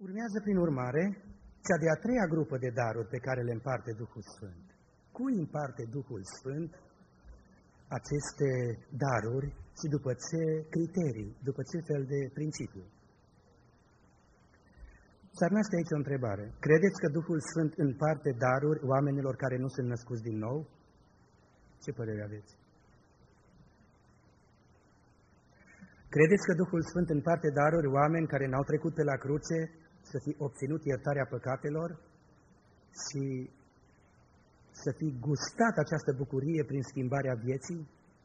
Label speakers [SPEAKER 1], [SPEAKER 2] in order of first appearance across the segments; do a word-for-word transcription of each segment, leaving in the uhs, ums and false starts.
[SPEAKER 1] Urmează, prin urmare, cea de-a treia grupă de daruri pe care le împarte Duhul Sfânt. Cui împarte Duhul Sfânt aceste daruri și după ce criterii, după ce fel de principiu? S-ar naște aici o întrebare. Credeți că Duhul Sfânt împarte daruri oamenilor care nu sunt născuți din nou? Ce părere aveți? Credeți că Duhul Sfânt împarte daruri oameni care n-au trecut pe la cruce să fi obținut iertarea păcatelor și să fi gustat această bucurie prin schimbarea vieții?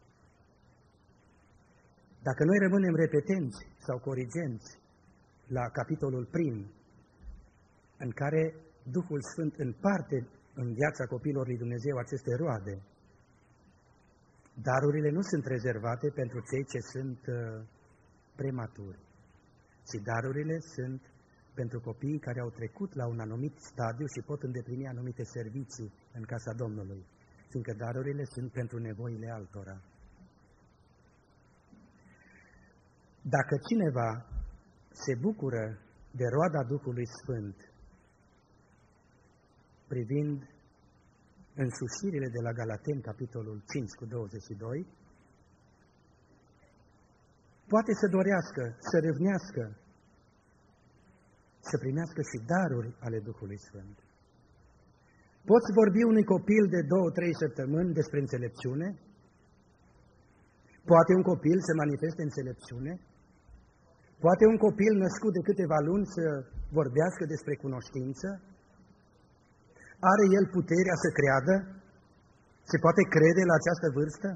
[SPEAKER 1] Dacă noi rămânem repetenți sau corigenți la capitolul prim, în care Duhul Sfânt împarte în viața copiilor lui Dumnezeu aceste roade, darurile nu sunt rezervate pentru cei ce sunt uh, prematuri, ci darurile sunt pentru copiii care au trecut la un anumit stadiu și pot îndeplini anumite servicii în casa Domnului, fiindcă darurile sunt pentru nevoile altora. Dacă cineva se bucură de roada Duhului Sfânt, privind însușirile de la Galateni, capitolul cinci cu douăzeci și doi, poate să dorească, să râvnească, să primească și daruri ale Duhului Sfânt. Poți vorbi unui copil de două, trei săptămâni despre înțelepciune? Poate un copil să manifeste înțelepciune? Poate un copil născut de câteva luni să vorbească despre cunoștință? Are el puterea să creadă? Se poate crede la această vârstă?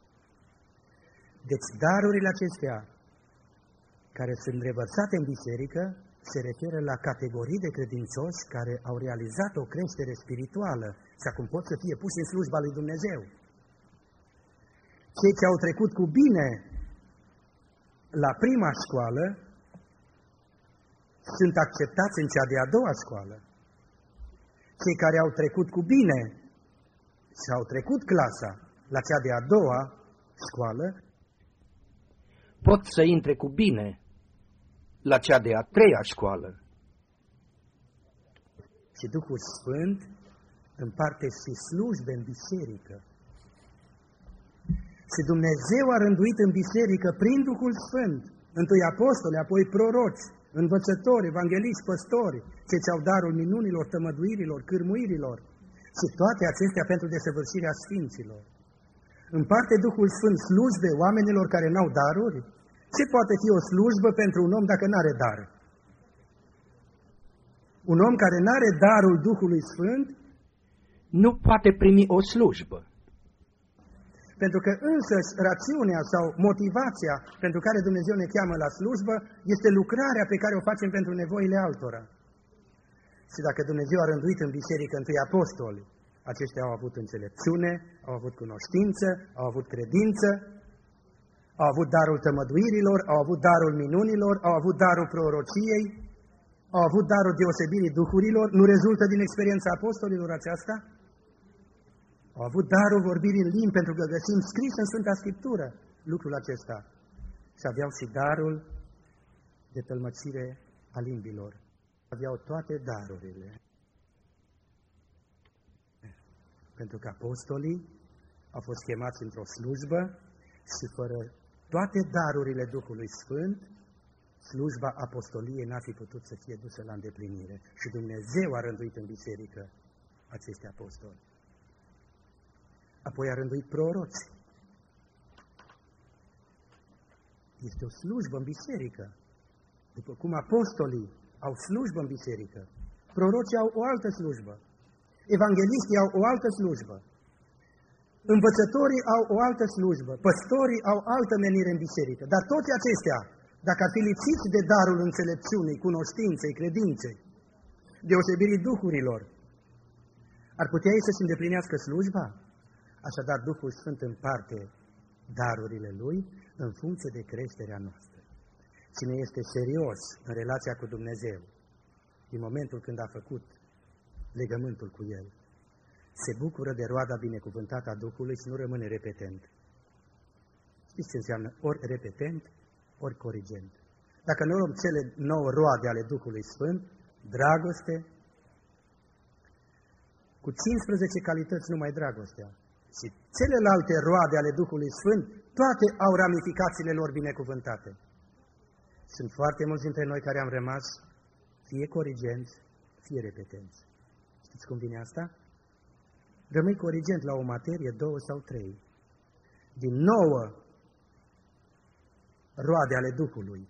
[SPEAKER 1] Deci darurile acestea care sunt revărsate în biserică se referă la categorii de credincioși care au realizat o creștere spirituală și acum pot să fie puși în slujba lui Dumnezeu. Cei ce au trecut cu bine la prima școală sunt acceptați în cea de-a doua școală. Cei care au trecut cu bine și au trecut clasa la cea de-a doua școală
[SPEAKER 2] pot să intre cu bine la cea de-a treia școală.
[SPEAKER 1] Și Duhul Sfânt împarte și slujbe în biserică. Și Dumnezeu a rânduit în biserică prin Duhul Sfânt întâi apostoli, apoi proroci, învățători, evangeliști, păstori, cei ce au darul minunilor, tămăduirilor, cârmuirilor și toate acestea pentru desăvârșirea sfinților. Împarte Duhul Sfânt slujbe oamenilor care n-au daruri? Ce poate fi o slujbă pentru un om dacă n-are dar? Un om care n-are darul Duhului Sfânt
[SPEAKER 2] nu poate primi o slujbă.
[SPEAKER 1] Pentru că însăși rațiunea sau motivația pentru care Dumnezeu ne cheamă la slujbă este lucrarea pe care o facem pentru nevoile altora. Și dacă Dumnezeu a rânduit în biserică întâi apostoli, aceștia au avut înțelepciune, au avut cunoștință, au avut credință, au avut darul tămăduirilor, au avut darul minunilor, au avut darul prorociei, au avut darul deosebirii duhurilor. Nu rezultă din experiența apostolilor aceasta? Au avut darul vorbirii în limbi, pentru că găsim scris în Sfânta Scriptură lucrul acesta. Și aveau și darul de tălmăcire a limbilor. Aveau toate darurile. Pentru că apostolii au fost chemați într-o slujbă și fără toate darurile Duhului Sfânt, slujba apostoliei n-ar fi putut să fie dusă la îndeplinire. Și Dumnezeu a rânduit în biserică acești apostoli. Apoi a rânduit proroci. Este o slujbă în biserică. După cum apostolii au slujbă în biserică, prorocii au o altă slujbă, evangeliștii au o altă slujbă, învățătorii au o altă slujbă, păstorii au altă menire în biserică. Dar toți aceștia, dacă ar fi lipsiți de darul înțelepciunii, cunoștinței, credinței, deosebirii duhurilor, ar putea ei să-și îndeplinească slujba? Așadar, Duhul Sfânt împarte darurile Lui în funcție de creșterea noastră. Cine este serios în relația cu Dumnezeu, din momentul când a făcut legământul cu El, se bucură de roada binecuvântată a Duhului și nu rămâne repetent. Știți ce înseamnă ori repetent, ori corigent? Dacă nu luăm cele nouă roade ale Duhului Sfânt, dragoste, cu cincisprezece calități numai dragostea. Și celelalte roade ale Duhului Sfânt, toate au ramificațiile lor binecuvântate. Sunt foarte mulți dintre noi care am rămas fie corigenți, fie repetenți. Știți cum vine asta? Rămâi corigent la o materie, două sau trei. Din nouă roade ale Duhului.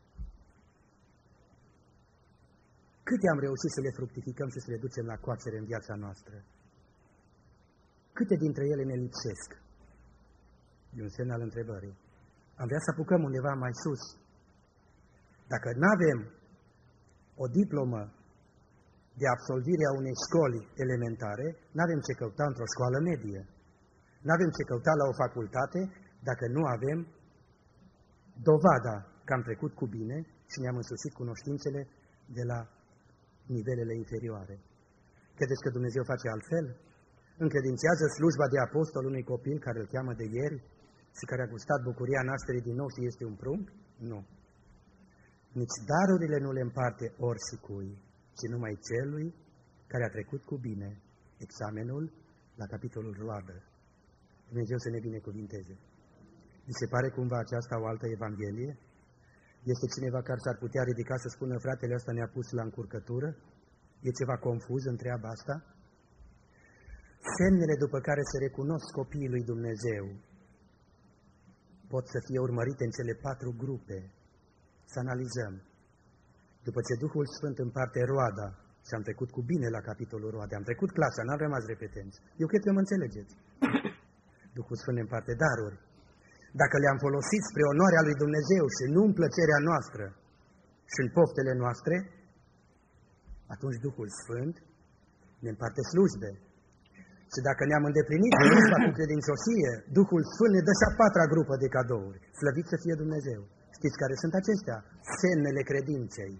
[SPEAKER 1] Câte am reușit să le fructificăm și să le ducem la coacere în viața noastră? Câte dintre ele ne lipsesc? E un semn al întrebării. Am vrea să apucăm undeva mai sus. Dacă nu avem o diplomă de absolvire a unei școli elementare, nu avem ce căuta într-o școală medie. Nu avem ce căuta la o facultate dacă nu avem dovada că am trecut cu bine și ne-am însușit cunoștințele de la nivelele inferioare. Credeți că Dumnezeu face altfel? Încredințează slujba de apostol unui copil care îl cheamă de ieri și care a gustat bucuria nașterii din nou și este un prunc? Nu. Nici darurile nu le împarte oricui, ci numai celui care a trecut cu bine examenul la capitolul roadă. Dumnezeu să ne binecuvinteze. Vi se pare cumva aceasta o altă evanghelie? Este cineva care s-ar putea ridica să spună, fratele ăsta ne-a pus la încurcătură? E ceva confuz în treaba asta? Semnele după care se recunosc copiii lui Dumnezeu pot să fie urmărite în cele patru grupe. Să analizăm. După ce Duhul Sfânt împarte roada, și am trecut cu bine la capitolul roade, am trecut clasa, n-am rămas repetenți. Eu cred că mă înțelegeți. Duhul Sfânt împarte daruri. Dacă le-am folosit spre onoarea lui Dumnezeu și nu în plăcerea noastră și în poftele noastre, atunci Duhul Sfânt ne împarte slujbe. Și dacă ne-am îndeplinit slujba cu credincioșie, Duhul Sfânt ne dă și a patra grupă de cadouri. Slăvit să fie Dumnezeu. Știți care sunt acestea? Semnele credinței.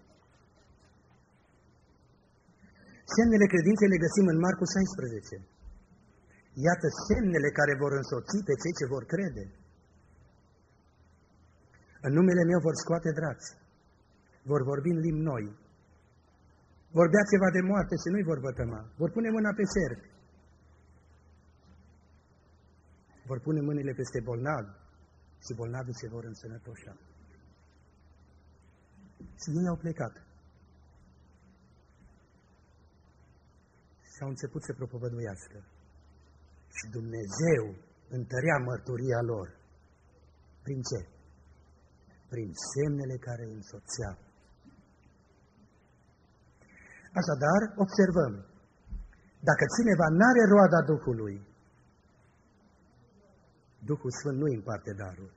[SPEAKER 1] Semnele credinței le găsim în Marcu șaisprezece. Iată semnele care vor însoți pe cei ce vor crede. În numele meu vor scoate draci, vor vorbi în limbi noi, vor bea ceva de moarte și nu-i vor vătăma, vor pune mâna pe șerpi, vor pune mâinile peste bolnavi și bolnavii se vor însănătoșa. Și ei au plecat. Și au început să propovăduiască. Și Dumnezeu întărea mărturia lor. Prin ce? Prin semnele care îi însoțeau. Așadar, observăm. Dacă cineva n-are roada Duhului, Duhul Sfânt nu îi împarte daruri.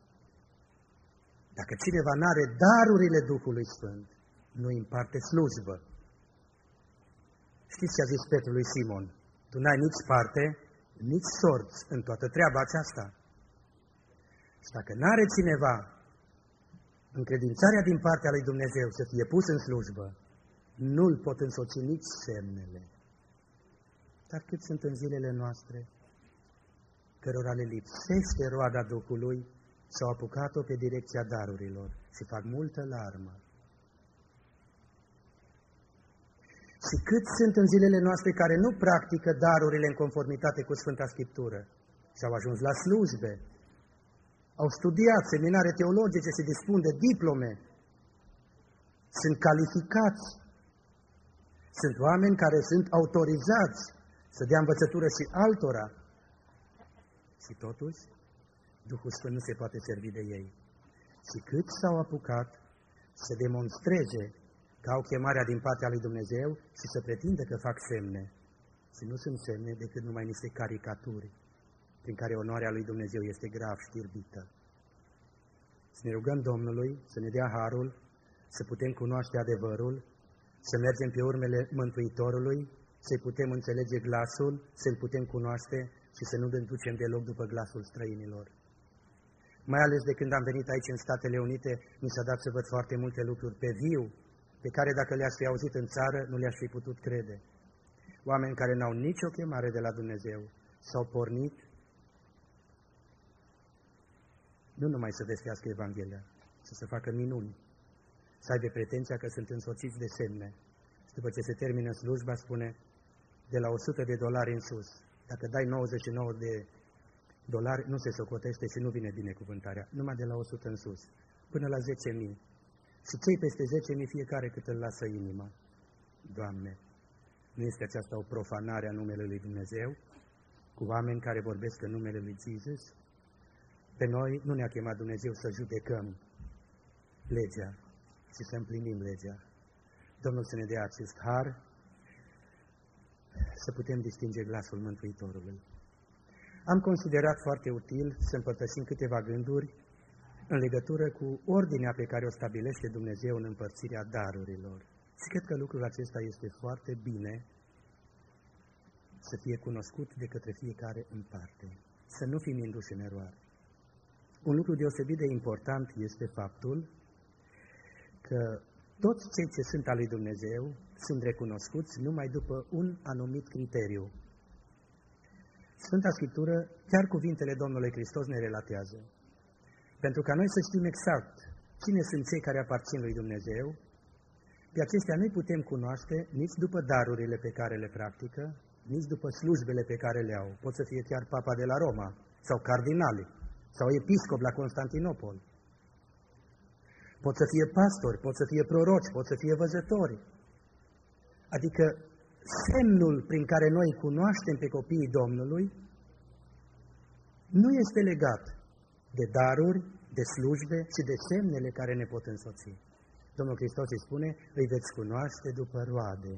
[SPEAKER 1] Dacă cineva n-are darurile Duhului Sfânt, nu îi împarte slujbă. Știți ce a zis Petru lui Simon? Tu n-ai nici parte, nici sorți în toată treaba aceasta. Și dacă n-are cineva încredințarea din partea lui Dumnezeu să fie pus în slujbă, nu-l pot însoți nici semnele. Dar cât sunt în zilele noastre, cărora le lipsește roada Duhului, s-au apucat-o pe direcția darurilor și fac multă larmă. Și cât sunt în zilele noastre care nu practică darurile în conformitate cu Sfânta Scriptură și au ajuns la slujbe, au studiat seminare teologice, se dispun de diplome, sunt calificați, sunt oameni care sunt autorizați să dea învățătură și altora. Și totuși, Duhul Sfânt nu se poate servi de ei. Și cât s-au apucat să demonstreze că au chemarea din partea lui Dumnezeu și să pretindă că fac semne. Și nu sunt semne decât numai niște caricaturi prin care onoarea lui Dumnezeu este grav știrbită. Să ne rugăm Domnului să ne dea harul, să putem cunoaște adevărul, să mergem pe urmele Mântuitorului, să-i putem înțelege glasul, să-l putem cunoaște și să nu ne ducem deloc după glasul străinilor. Mai ales de când am venit aici în Statele Unite, mi s-a dat să văd foarte multe lucruri pe viu, pe care dacă le-aș fi auzit în țară, nu le-aș fi putut crede. Oameni care n-au nicio chemare de la Dumnezeu, s-au pornit nu numai să vestească Evanghelia, ci să facă minuni să aibă pretenția că sunt însoțiți de semne. Și după ce se termină slujba, spune, de la o sută de dolari în sus. Dacă dai nouăzeci și nouă de dolari, nu se socotește și nu vine binecuvântarea. Numai de la o sută în sus, până la zece mii. Și cei peste zece mii, fiecare cât îl lasă inima. Doamne, nu este aceasta o profanare a numelui lui Dumnezeu, cu oameni care vorbesc în numele lui Jesus? Pe noi nu ne-a chemat Dumnezeu să judecăm legea, ci să împlinim legea. Domnul să ne dea acest har, să putem distinge glasul Mântuitorului. Am considerat foarte util să împărtășim câteva gânduri în legătură cu ordinea pe care o stabilește Dumnezeu în împărțirea darurilor. Și cred că lucrul acesta este foarte bine să fie cunoscut de către fiecare în parte, să nu fim induși în eroare. Un lucru deosebit de important este faptul că toți cei ce sunt al lui Dumnezeu sunt recunoscuți numai după un anumit criteriu. Sfânta Scriptură, chiar cuvintele Domnului Hristos ne relatează. Pentru ca noi să știm exact cine sunt cei care aparțin lui Dumnezeu, pe acestea nu putem cunoaște nici după darurile pe care le practică, nici după slujbele pe care le au. Pot să fie chiar papa de la Roma, sau cardinali, sau episcop la Constantinopol. Pot să fie pastori, pot să fie proroci, pot să fie văzători. Adică semnul prin care noi cunoaștem pe copiii Domnului nu este legat de daruri, de slujbe și de semnele care ne pot însoți. Domnul Hristos îi spune, îi veți cunoaște după roade.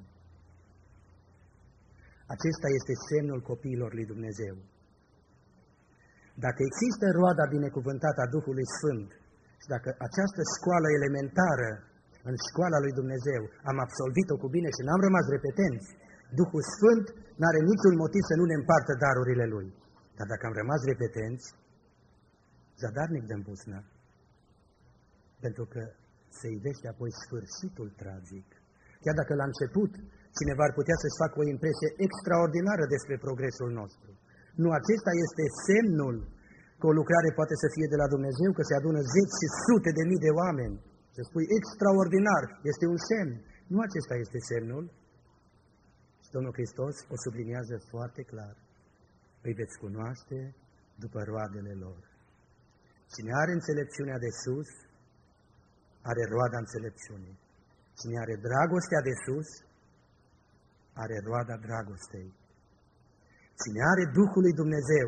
[SPEAKER 1] Acesta este semnul copiilor lui Dumnezeu. Dacă există roada binecuvântată a Duhului Sfânt și dacă această școală elementară în școala lui Dumnezeu am absolvit-o cu bine și n-am rămas repetenți, Duhul Sfânt n-are niciun motiv să nu ne împartă darurile Lui. Dar dacă am rămas repetenți, zadarnic dăm busnă, pentru că se ivește apoi sfârșitul tragic. Chiar dacă la început cineva ar putea să-și facă o impresie extraordinară despre progresul nostru. Nu acesta este semnul că o lucrare poate să fie de la Dumnezeu, că se adună zeci și sute de mii de oameni. Să spui extraordinar, este un semn. Nu acesta este semnul. Și Domnul Hristos o subliniază foarte clar. Îi veți cunoaște după roadele lor. Cine are înțelepciunea de sus, are roada înțelepciunii. Cine are dragostea de sus, are roada dragostei. Cine are Duhul lui Dumnezeu,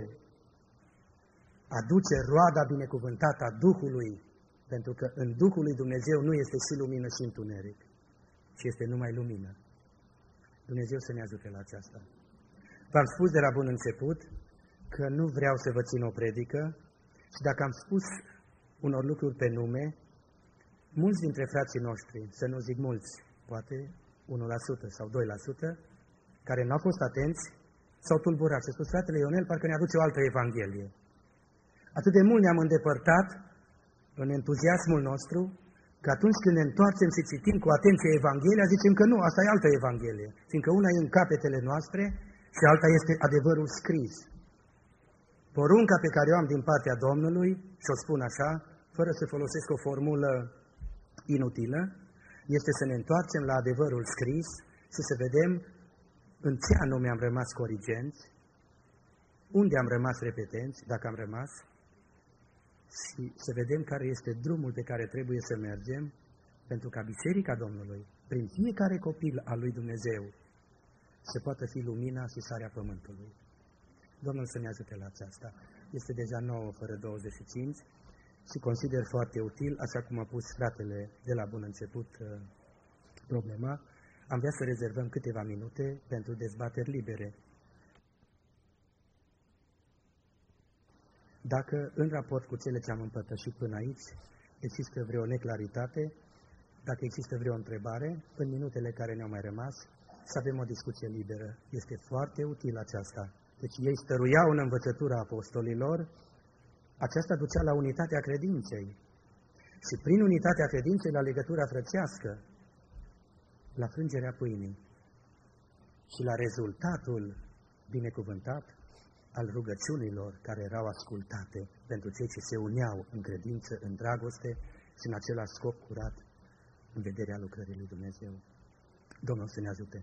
[SPEAKER 1] aduce roada binecuvântată a Duhului, pentru că în Duhul lui Dumnezeu nu este și lumină și întuneric, ci este numai lumină. Dumnezeu să ne ajute la aceasta. V-am spus de la bun început că nu vreau să vă țin o predică și dacă am spus unor lucruri pe nume, mulți dintre frații noștri, să nu zic mulți, poate unu la sută sau doi la sută, care n-au fost atenți, s-au tulburat și spus, fratele Ionel, parcă ne aduce o altă evanghelie. Atât de mult ne-am îndepărtat în entuziasmul nostru, că atunci când ne întoarcem și citim cu atenție Evanghelia, zicem că nu, asta e altă Evanghelie, fiindcă una e în capetele noastre și alta este adevărul scris. Porunca pe care o am din partea Domnului, și o spun așa, fără să folosesc o formulă inutilă, este să ne întoarcem la adevărul scris și să vedem în ce anume am rămas corigenți, unde am rămas repetenți, dacă am rămas, și să vedem care este drumul pe care trebuie să mergem pentru ca Biserica Domnului, prin fiecare copil al lui Dumnezeu, să poată fi lumina și sarea pământului. Domnul să ne ajute la aceasta. Este deja nouă fără douăzeci și cinci și consider foarte util, așa cum a pus fratele de la bun început problema, am vrea să rezervăm câteva minute pentru dezbateri libere. Dacă, în raport cu cele ce am împărtășit până aici, există vreo neclaritate, dacă există vreo întrebare, în minutele care ne-au mai rămas, să avem o discuție liberă. Este foarte util aceasta. Deci ei stăruiau în învățătura apostolilor, aceasta ducea la unitatea credinței. Și prin unitatea credinței, la legătura frățească, la frângerea pâinii și la rezultatul binecuvântat al rugăciunilor care erau ascultate pentru cei ce se uneau în credință, în dragoste și în același scop curat în vederea lucrării lui Dumnezeu. Domnul să ne ajute!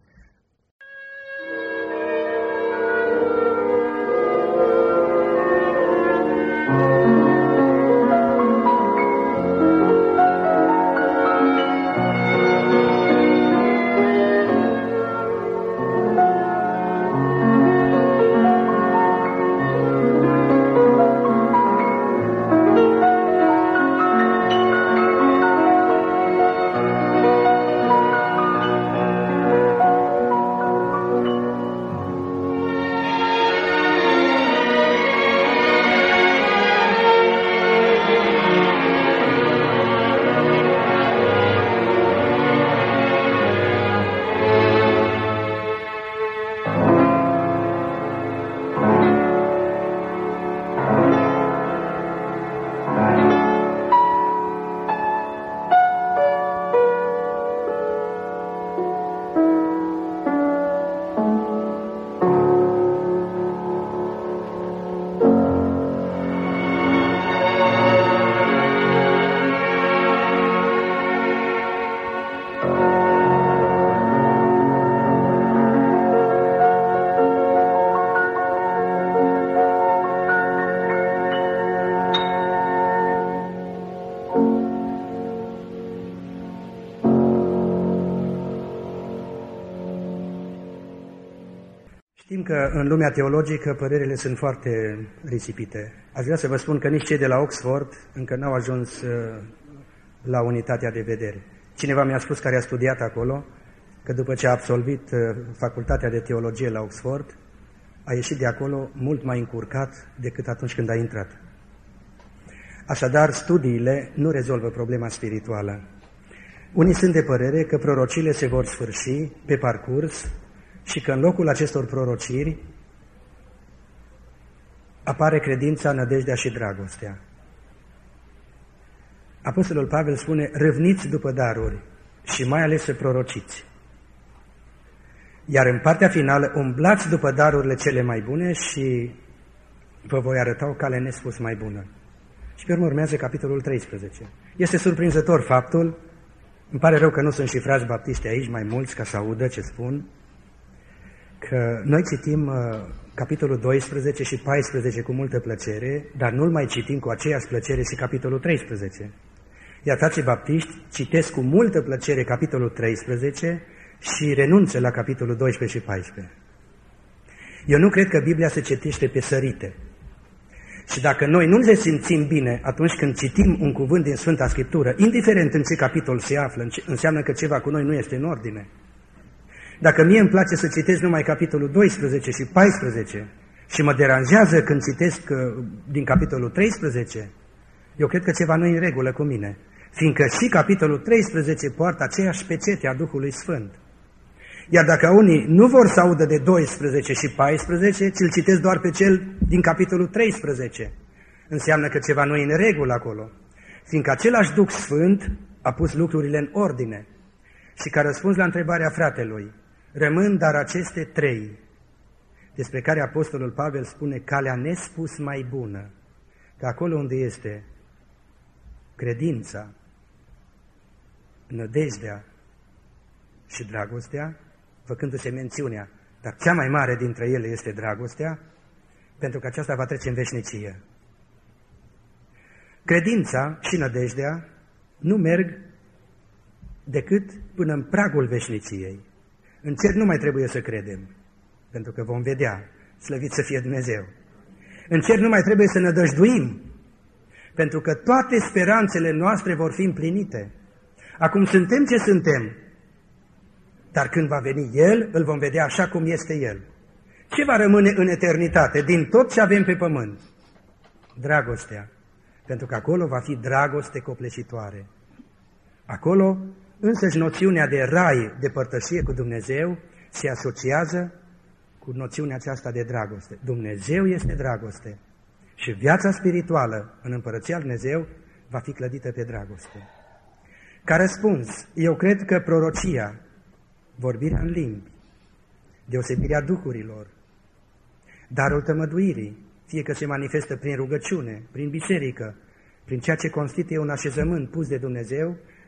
[SPEAKER 1] Știm că în lumea teologică părerile sunt foarte risipite. Aș vrea să vă spun că nici cei de la Oxford încă n-au ajuns la unitatea de vedere. Cineva mi-a spus, care a studiat acolo, că după ce a absolvit facultatea de teologie la Oxford, a ieșit de acolo mult mai încurcat decât atunci când a intrat. Așadar, studiile nu rezolvă problema spirituală. Unii sunt de părere că prorociile se vor sfârși pe parcurs și că în locul acestor prorociri apare credința, nădejdea și dragostea. Apostolul Pavel spune, râvniți după daruri și mai ales să prorociți. Iar în partea finală, umblați după darurile cele mai bune și vă voi arăta o cale nespus mai bună. Și pe urmă urmează capitolul treisprezece. Este surprinzător faptul, îmi pare rău că nu sunt și frați baptiști aici, mai mulți, ca să audă ce spun, că noi citim uh, capitolul doisprezece și paisprezece cu multă plăcere, dar nu-l mai citim cu aceeași plăcere și capitolul treisprezece. Iar frații baptiști citesc cu multă plăcere capitolul treisprezece și renunță la capitolul doisprezece și paisprezece. Eu nu cred că Biblia se citește pe sărite. Și dacă noi nu ne simțim bine atunci când citim un cuvânt din Sfânta Scriptură, indiferent în ce capitol se află, înseamnă că ceva cu noi nu este în ordine. Dacă mie îmi place să citesc numai capitolul doisprezece și paisprezece și mă deranjează când citesc din capitolul treisprezece, eu cred că ceva nu e în regulă cu mine, fiindcă și capitolul treisprezece poartă aceeași pecete a Duhului Sfânt. Iar dacă unii nu vor să audă de doisprezece și paisprezece, ci îl citesc doar pe cel din capitolul treisprezece, înseamnă că ceva nu e în regulă acolo, fiindcă același Duh Sfânt a pus lucrurile în ordine. Și ca răspuns la întrebarea fratelui, rămân dar aceste trei, despre care Apostolul Pavel spune calea nespus mai bună, că acolo unde este credința, nădejdea și dragostea, făcându-se mențiunea, dar cea mai mare dintre ele este dragostea, pentru că aceasta va trece în veșnicie. Credința și nădejdea nu merg decât până în pragul veșniciei. În cer nu mai trebuie să credem, pentru că vom vedea, slăvit să fie Dumnezeu. În cer nu mai trebuie să nădăjduim, pentru că toate speranțele noastre vor fi împlinite. Acum suntem ce suntem, dar când va veni El, îl vom vedea așa cum este El. Ce va rămâne în eternitate din tot ce avem pe pământ? Dragostea, pentru că acolo va fi dragoste copleșitoare. Acolo însăși noțiunea de rai, de părtășie cu Dumnezeu, se asociază cu noțiunea aceasta de dragoste. Dumnezeu este dragoste și viața spirituală în Împărăția lui Dumnezeu va fi clădită pe dragoste. Ca răspuns, eu cred că prorocia, vorbirea în limbi, deosebirea duhurilor, darul tămăduirii, fie că se manifestă prin rugăciune, prin biserică, prin ceea ce constituie un așezământ pus de Dumnezeu,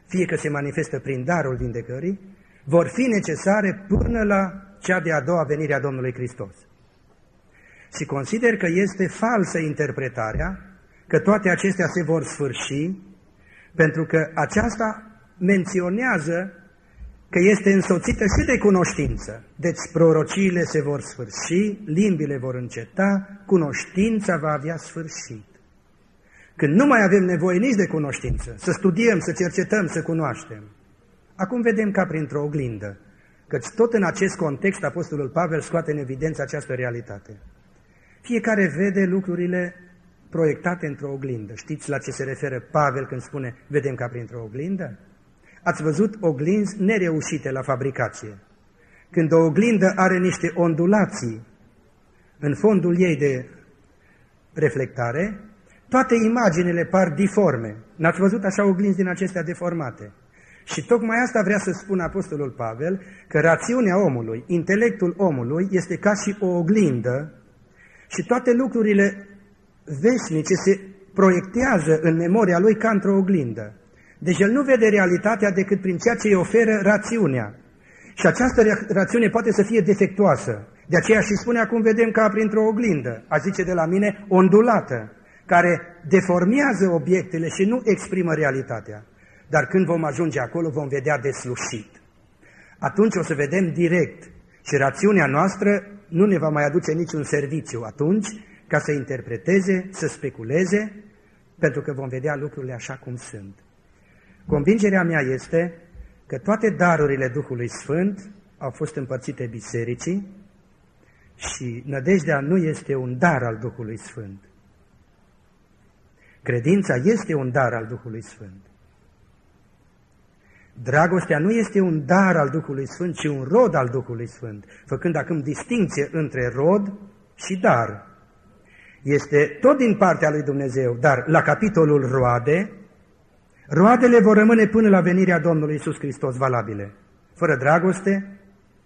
[SPEAKER 1] fie că se manifestă prin darul vindecării, vor fi necesare până la cea de-a doua venire a Domnului Hristos. Și consider că este falsă interpretarea că toate acestea se vor sfârși, pentru că aceasta menționează că este însoțită și de cunoștință. Deci prorociile se vor sfârși, limbile vor înceta, cunoștința va avea sfârșit. Când nu mai avem nevoie nici de cunoștință, să studiem, să cercetăm, să cunoaștem. Acum vedem ca printr-o oglindă, căci tot în acest context Apostolul Pavel scoate în evidență această realitate. Fiecare vede lucrurile proiectate într-o oglindă. Știți la ce se referă Pavel când spune vedem ca printr-o oglindă? Ați văzut oglinzi nereușite la fabricație. Când o oglindă are niște ondulații în fondul ei de reflectare, toate imaginile par diforme. N-ați văzut așa oglinzi din acestea deformate? Și tocmai asta vrea să spună Apostolul Pavel, că rațiunea omului, intelectul omului este ca și o oglindă și toate lucrurile veșnice se proiectează în memoria lui ca într-o oglindă. Deci el nu vede realitatea decât prin ceea ce îi oferă rațiunea. Și această rațiune poate să fie defectuoasă. De aceea și spune acum vedem ca printr-o oglindă, a zice de la mine, ondulată, care deformează obiectele și nu exprimă realitatea. Dar când vom ajunge acolo, vom vedea deslușit. Atunci o să vedem direct și rațiunea noastră nu ne va mai aduce niciun serviciu atunci ca să interpreteze, să speculeze, pentru că vom vedea lucrurile așa cum sunt. Convingerea mea este că toate darurile Duhului Sfânt au fost împărțite bisericii și nădejdea nu este un dar al Duhului Sfânt. Credința este un dar al Duhului Sfânt. Dragostea nu este un dar al Duhului Sfânt, ci un rod al Duhului Sfânt, făcând acum distinție între rod și dar. Este tot din partea lui Dumnezeu, dar la capitolul roade, roadele vor rămâne până la venirea Domnului Iisus Hristos valabile. Fără dragoste,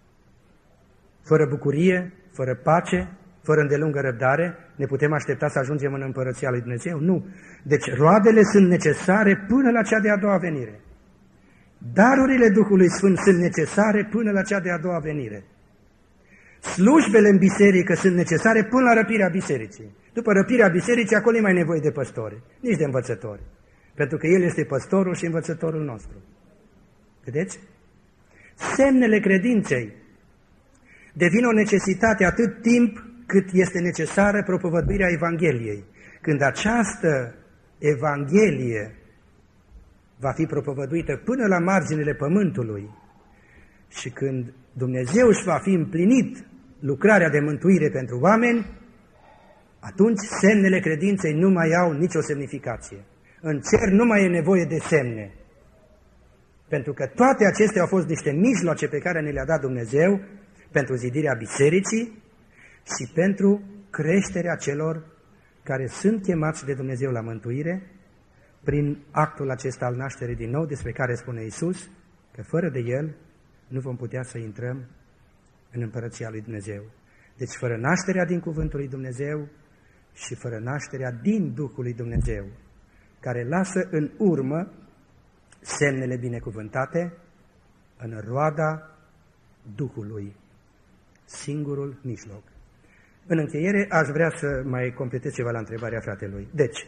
[SPEAKER 1] fără bucurie, fără pace, fără îndelungă răbdare, ne putem aștepta să ajungem în împărăția lui Dumnezeu? Nu. Deci roadele sunt necesare până la cea de-a doua venire. Darurile Duhului Sfânt sunt necesare până la cea de-a doua venire. Slujbele în biserică sunt necesare până la răpirea bisericii. După răpirea bisericii, acolo e mai nevoie de păstori, nici de învățători. Pentru că El este păstorul și învățătorul nostru. Vedeți? Semnele credinței devin o necesitate atât timp cât este necesară propovăduirea Evangheliei. Când această Evanghelie va fi propovăduită până la marginile pământului și când Dumnezeu își va fi împlinit lucrarea de mântuire pentru oameni, atunci semnele credinței nu mai au nicio semnificație. În cer nu mai e nevoie de semne, pentru că toate acestea au fost niște mijloace pe care ne le-a dat Dumnezeu pentru zidirea bisericii și pentru creșterea celor care sunt chemați de Dumnezeu la mântuire prin actul acesta al nașterii din nou, despre care spune Iisus că fără de El nu vom putea să intrăm în împărăția lui Dumnezeu. Deci fără nașterea din cuvântul lui Dumnezeu și fără nașterea din Duhul lui Dumnezeu, care lasă în urmă semnele binecuvântate în roada Duhului, singurul mijloc. În încheiere aș vrea să mai completez ceva la întrebarea fratelui. Deci,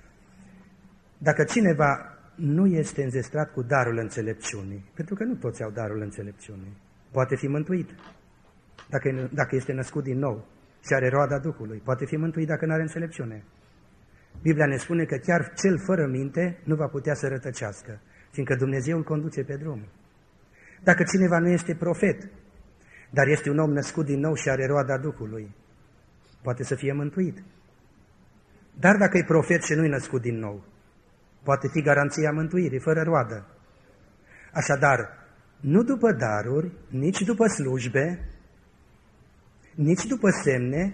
[SPEAKER 1] dacă cineva nu este înzestrat cu darul înțelepciunii, pentru că nu toți au darul înțelepciunii, poate fi mântuit dacă, dacă este născut din nou și are roada Duhului, poate fi mântuit dacă nu are înțelepciune. Biblia ne spune că chiar cel fără minte nu va putea să rătăcească, fiindcă Dumnezeu îl conduce pe drum. Dacă cineva nu este profet, dar este un om născut din nou și are roada Duhului, poate să fie mântuit. Dar dacă e profet și nu-i născut din nou, poate fi garanția mântuirii, fără roadă. Așadar, nu după daruri, nici după slujbe, nici după semne,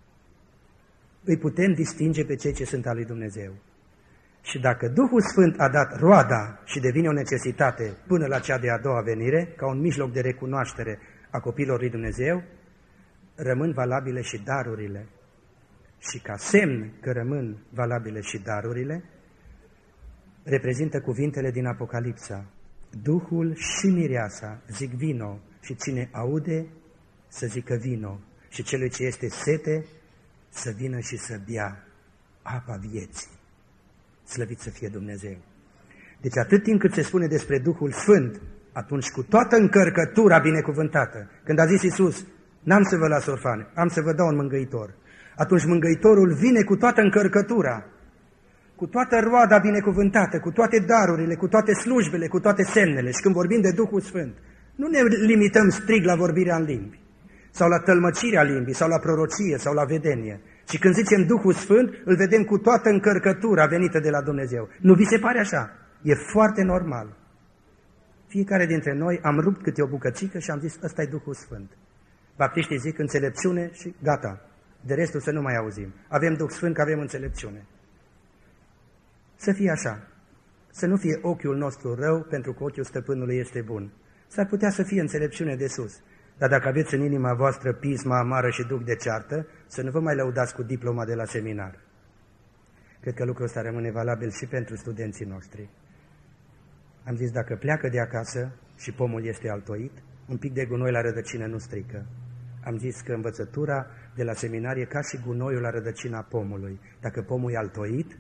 [SPEAKER 1] îi putem distinge pe cei ce sunt al lui Dumnezeu. Și dacă Duhul Sfânt a dat roada și devine o necesitate până la cea de a doua venire, ca un mijloc de recunoaștere a copiilor lui Dumnezeu, rămân valabile și darurile. Și ca semn că rămân valabile și darurile, reprezintă cuvintele din Apocalipsa. Duhul și mireasa zic vino și cine aude să zică vino și celui ce este sete să vină și să bea apa vieții. Slăvit să fie Dumnezeu! Deci atât timp cât se spune despre Duhul Sfânt, atunci cu toată încărcătura binecuvântată, când a zis Iisus, n-am să vă las orfane, am să vă dau un mângâitor, atunci mângâitorul vine cu toată încărcătura, cu toată roada binecuvântată, cu toate darurile, cu toate slujbele, cu toate semnele. Și când vorbim de Duhul Sfânt, nu ne limităm strict la vorbirea în limbi, sau la tălmăcirea limbii, sau la prorocie, sau la vedenie. Și când zicem Duhul Sfânt, îl vedem cu toată încărcătura venită de la Dumnezeu. Nu vi se pare așa? E foarte normal. Fiecare dintre noi am rupt câte o bucățică și am zis, ăsta e Duhul Sfânt. Baptiștii zic înțelepciune și gata. De restul să nu mai auzim. Avem Duh Sfânt că avem înțelepciune. Să fie așa. Să nu fie ochiul nostru rău pentru că ochiul stăpânului este bun. S-ar putea să fie înțelepciune de sus. Dar dacă aveți în inima voastră pisma amară și duc de ceartă, să nu vă mai lăudați cu diploma de la seminar. Cred că lucrul ăsta rămâne valabil și pentru studenții noștri. Am zis, dacă pleacă de acasă și pomul este altoit, un pic de gunoi la rădăcină nu strică. Am zis că învățătura de la seminar e ca și gunoiul la rădăcina pomului. Dacă pomul e altoit,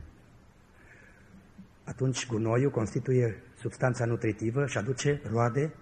[SPEAKER 1] atunci gunoiul constituie substanța nutritivă și aduce roade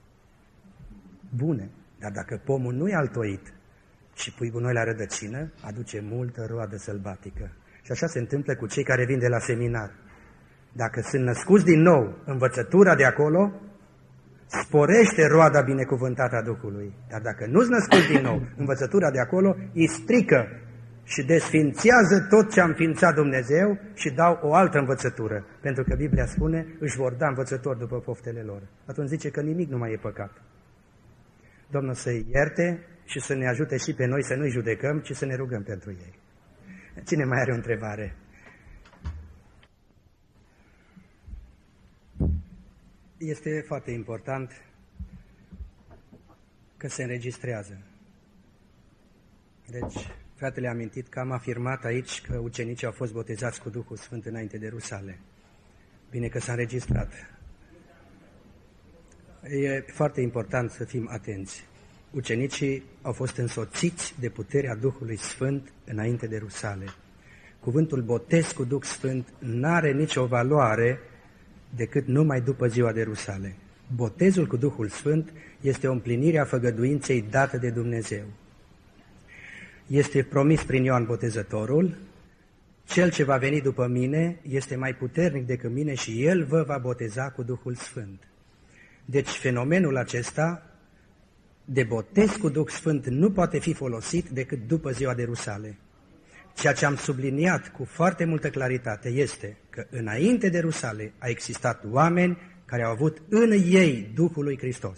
[SPEAKER 1] bune. Dar dacă pomul nu e altoit și pui gunoi la rădăcină, aduce multă roadă sălbatică. Și așa se întâmplă cu cei care vin de la seminar. Dacă sunt născuți din nou, învățătura de acolo sporește roada binecuvântată a Duhului. Dar dacă nu-s născuți din nou, învățătura de acolo îi strică și desfințează tot ce a înființat Dumnezeu și dau o altă învățătură. Pentru că Biblia spune, își vor da învățători după poftele lor. Atunci zice că nimic nu mai e păcat. Domnul să-i ierte și să ne ajute și pe noi să nu-i judecăm, ci să ne rugăm pentru ei. Cine mai are o întrebare? Este foarte important că se înregistrează. Deci, fratele a amintit că am afirmat aici că ucenicii au fost botezați cu Duhul Sfânt înainte de Rusale. Bine că s-a înregistrat. E foarte important să fim atenți. Ucenicii au fost însoțiți de puterea Duhului Sfânt înainte de Rusale. Cuvântul botez cu Duh Sfânt n-are nicio valoare decât numai după ziua de Rusale. Botezul cu Duhul Sfânt este o împlinire a făgăduinței date de Dumnezeu. Este promis prin Ioan Botezătorul, cel ce va veni după mine este mai puternic decât mine și el vă va boteza cu Duhul Sfânt. Deci fenomenul acesta de botez cu Duh Sfânt nu poate fi folosit decât după ziua de Rusale. Ceea ce am subliniat cu foarte multă claritate este că înainte de Rusale a existat oameni care au avut în ei Duhul lui Hristos.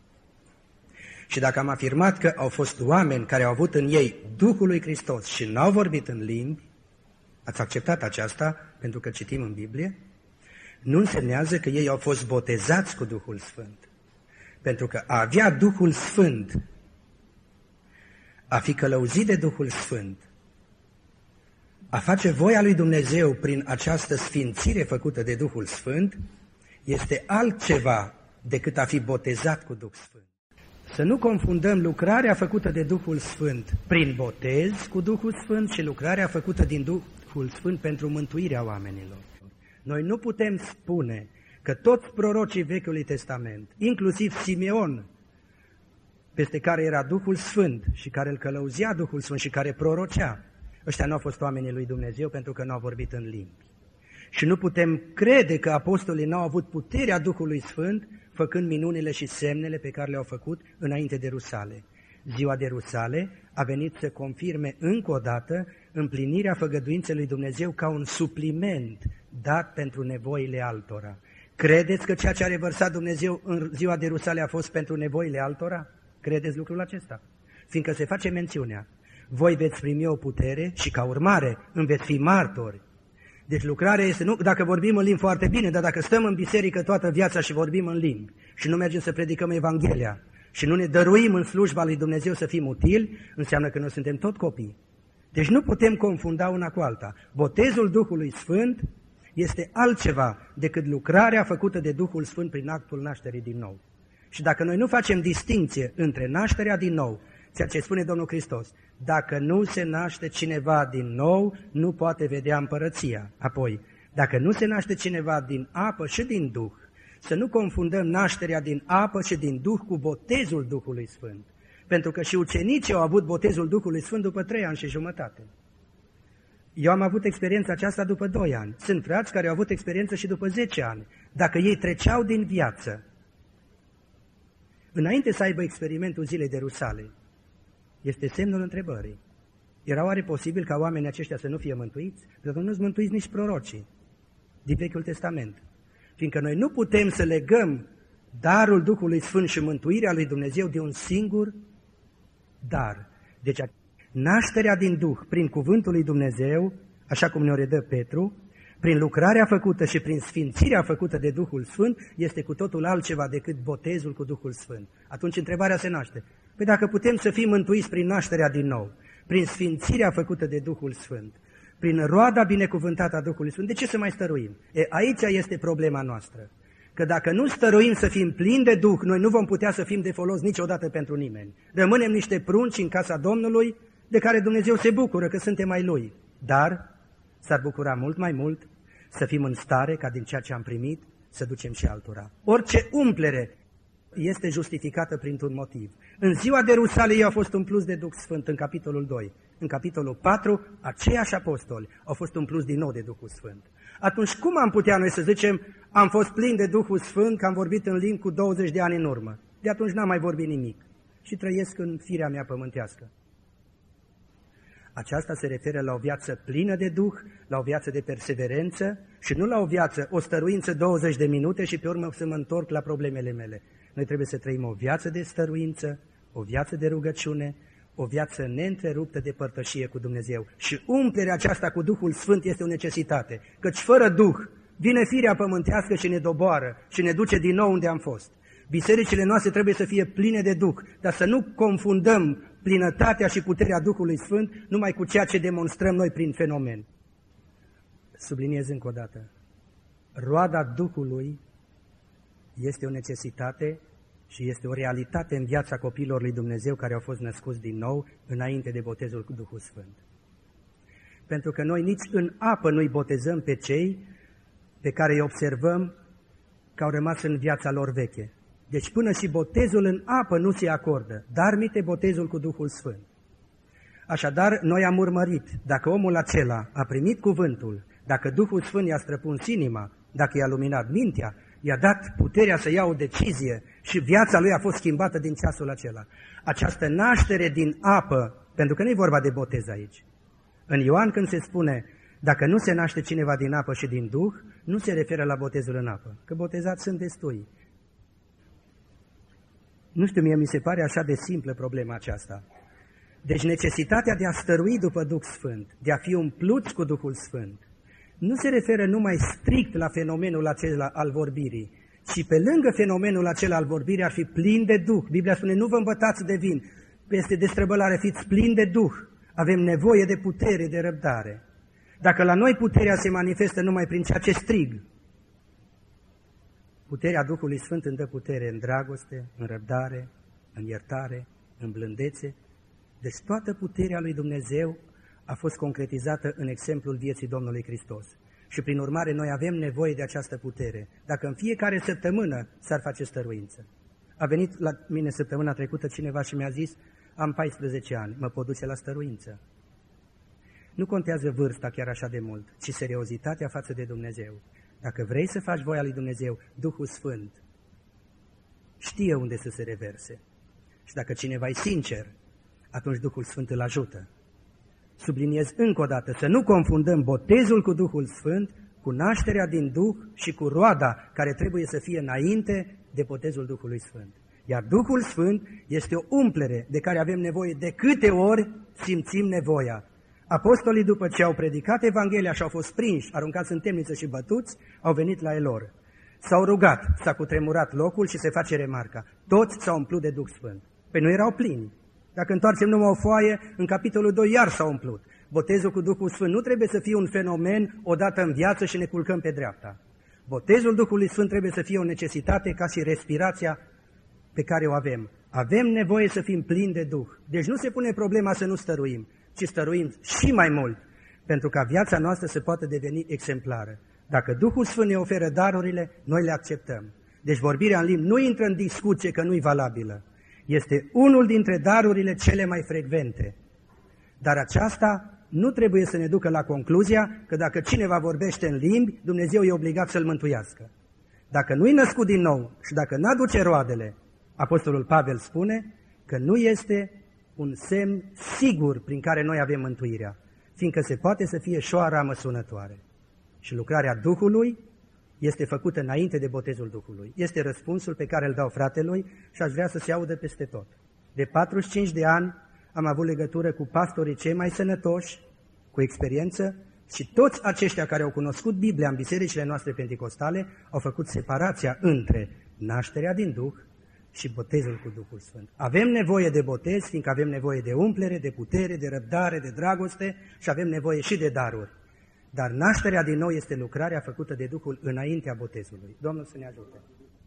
[SPEAKER 1] Și dacă am afirmat că au fost oameni care au avut în ei Duhul lui Hristos și n-au vorbit în limbi, ați acceptat aceasta pentru că citim în Biblie, nu însemnează că ei au fost botezați cu Duhul Sfânt. Pentru că a avea Duhul Sfânt, a fi călăuzit de Duhul Sfânt, a face voia lui Dumnezeu prin această sfințire făcută de Duhul Sfânt, este altceva decât a fi botezat cu Duh Sfânt. Să nu confundăm lucrarea făcută de Duhul Sfânt prin botez cu Duhul Sfânt și lucrarea făcută din Duhul Sfânt pentru mântuirea oamenilor. Noi nu putem spune că toți prorocii Vechiului Testament, inclusiv Simeon, peste care era Duhul Sfânt și care îl călăuzea Duhul Sfânt și care prorocea, ăștia nu au fost oamenii lui Dumnezeu pentru că nu au vorbit în limbi. Și nu putem crede că apostolii n-au avut puterea Duhului Sfânt făcând minunile și semnele pe care le-au făcut înainte de Rusale. Ziua de Rusale a venit să confirme încă o dată împlinirea făgăduinței lui Dumnezeu ca un supliment dat pentru nevoile altora. Credeți că ceea ce a revărsat Dumnezeu în ziua de Rusale a fost pentru nevoile altora? Credeți lucrul acesta? Fiindcă se face mențiunea, voi veți primi o putere și ca urmare îmi veți fi martori. Deci lucrarea este, nu dacă vorbim în limbi foarte bine, dar dacă stăm în biserică toată viața și vorbim în limbi și nu mergem să predicăm Evanghelia și nu ne dăruim în slujba lui Dumnezeu să fim utili, înseamnă că noi suntem tot copii. Deci nu putem confunda una cu alta. Botezul Duhului Sfânt este altceva decât lucrarea făcută de Duhul Sfânt prin actul nașterii din nou. Și dacă noi nu facem distinție între nașterea din nou, ceea ce spune Domnul Hristos, dacă nu se naște cineva din nou, nu poate vedea împărăția. Apoi, dacă nu se naște cineva din apă și din Duh, să nu confundăm nașterea din apă și din Duh cu botezul Duhului Sfânt. Pentru că și ucenicii au avut botezul Duhului Sfânt după trei ani și jumătate. Eu am avut experiența aceasta după doi ani. Sunt frați care au avut experiență și după zece ani. Dacă ei treceau din viață, înainte să aibă experimentul zilei de Rusale, este semnul întrebării. Era oare posibil ca oamenii aceștia să nu fie mântuiți? Pentru că nu-s mântuiți nici prorocii din Vechiul Testament. Fiindcă noi nu putem să legăm darul Duhului Sfânt și mântuirea lui Dumnezeu de un singur dar. Deci nașterea din Duh prin cuvântul lui Dumnezeu, așa cum ne-o redă Petru, prin lucrarea făcută și prin sfințirea făcută de Duhul Sfânt, este cu totul altceva decât botezul cu Duhul Sfânt. Atunci întrebarea se naște. Păi dacă putem să fim mântuiți prin nașterea din nou, prin sfințirea făcută de Duhul Sfânt, prin roada binecuvântată a Duhului Sfânt, de ce să mai stăruim? E, aici este problema noastră. Că dacă nu stăruim să fim plini de Duh, noi nu vom putea să fim de folos niciodată pentru nimeni. Rămânem niște prunci în casa Domnului, de care Dumnezeu se bucură că suntem ai Lui. Dar s-ar bucura mult mai mult să fim în stare ca din ceea ce am primit să ducem și altora. Orice umplere este justificată printr-un motiv. În ziua de Rusale ei au fost umpluți de Duh Sfânt în capitolul doi. În capitolul patru, aceiași apostoli au fost umpluți din nou de Duhul Sfânt. Atunci cum am putea noi să zicem am fost plini de Duhul Sfânt că am vorbit în limbi cu douăzeci de ani în urmă? De atunci n-am mai vorbit nimic și trăiesc în firea mea pământească. Aceasta se referă la o viață plină de Duh, la o viață de perseverență și nu la o viață, o stăruință douăzeci de minute și pe urmă să mă întorc la problemele mele. Noi trebuie să trăim o viață de stăruință, o viață de rugăciune, o viață neîntreruptă de părtășie cu Dumnezeu. Și umplerea aceasta cu Duhul Sfânt este o necesitate, căci fără Duh vine firea pământească și ne doboară și ne duce din nou unde am fost. Bisericile noastre trebuie să fie pline de Duh, dar să nu confundăm plinătatea și puterea Duhului Sfânt numai cu ceea ce demonstrăm noi prin fenomen. Subliniez încă o dată. Roada Duhului este o necesitate și este o realitate în viața copiilor lui Dumnezeu care au fost născuți din nou înainte de botezul cu Duhul Sfânt. Pentru că noi nici în apă nu-i botezăm pe cei pe care îi observăm că au rămas în viața lor veche. Deci până și botezul în apă nu se acordă, dar mite botezul cu Duhul Sfânt. Așadar, noi am urmărit, dacă omul acela a primit cuvântul, dacă Duhul Sfânt i-a străpuns inima, dacă i-a luminat mintea, i-a dat puterea să ia o decizie și viața lui a fost schimbată din ceasul acela. Această naștere din apă, pentru că nu e vorba de botez aici. În Ioan când se spune, dacă nu se naște cineva din apă și din Duh, nu se referă la botezul în apă, că botezați sunt destui. Nu știu, mie mi se pare așa de simplă problema aceasta. Deci necesitatea de a stărui după Duh Sfânt, de a fi umpluți cu Duhul Sfânt, nu se referă numai strict la fenomenul acela al vorbirii, ci pe lângă fenomenul acela al vorbirii ar fi plin de Duh. Biblia spune, nu vă îmbătați de vin, peste destrăbălare, fiți plini de Duh. Avem nevoie de putere, de răbdare. Dacă la noi puterea se manifestă numai prin ceea ce strig, puterea Duhului Sfânt îmi dă putere în dragoste, în răbdare, în iertare, în blândețe. Deci toată puterea lui Dumnezeu a fost concretizată în exemplul vieții Domnului Hristos. Și prin urmare noi avem nevoie de această putere. Dacă în fiecare săptămână s-ar face stăruință. A venit la mine săptămâna trecută cineva și mi-a zis, am paisprezece ani, mă pot duce la stăruință. Nu contează vârsta chiar așa de mult, ci seriozitatea față de Dumnezeu. Dacă vrei să faci voia lui Dumnezeu, Duhul Sfânt știe unde să se reverse. Și dacă cineva e sincer, atunci Duhul Sfânt îl ajută. Subliniez încă o dată, să nu confundăm botezul cu Duhul Sfânt cu nașterea din Duh și cu roada care trebuie să fie înainte de botezul Duhului Sfânt. Iar Duhul Sfânt este o umplere de care avem nevoie de câte ori simțim nevoia. Apostolii, după ce au predicat Evanghelia și au fost prinși, aruncați în temniță și bătuți, au venit la Elor. S-au rugat, s-a cutremurat locul și se face remarca. Toți s-au umplut de Duh Sfânt. Păi nu erau plini. Dacă întoarcem numai o foaie, în capitolul doi iar s-au umplut. Botezul cu Duhul Sfânt nu trebuie să fie un fenomen odată în viață și ne culcăm pe dreapta. Botezul Duhului Sfânt trebuie să fie o necesitate ca și respirația pe care o avem. Avem nevoie să fim plini de Duh. Deci nu se pune problema să nu stăruim, ci stăruim și mai mult, pentru ca viața noastră să poată deveni exemplară. Dacă Duhul Sfânt ne oferă darurile, noi le acceptăm. Deci vorbirea în limbi nu intră în discuție că nu-i valabilă. Este unul dintre darurile cele mai frecvente. Dar aceasta nu trebuie să ne ducă la concluzia că dacă cineva vorbește în limbi, Dumnezeu e obligat să-l mântuiască. Dacă nu-i născut din nou și dacă n-aduce roadele, Apostolul Pavel spune că nu este un semn sigur prin care noi avem mântuirea, fiindcă se poate să fie și o aramă sunătoare. Și lucrarea Duhului este făcută înainte de botezul Duhului. Este răspunsul pe care îl dau fratelui și aș vrea să se audă peste tot. De patruzeci și cinci de ani am avut legătură cu pastorii cei mai sănătoși, cu experiență, și toți aceștia care au cunoscut Biblia în bisericile noastre penticostale au făcut separația între nașterea din Duh și botezul cu Duhul Sfânt. Avem nevoie de botez, fiindcă avem nevoie de umplere, de putere, de răbdare, de dragoste și avem nevoie și de daruri. Dar nașterea din nou este lucrarea făcută de Duhul înaintea botezului. Domnul să ne ajute.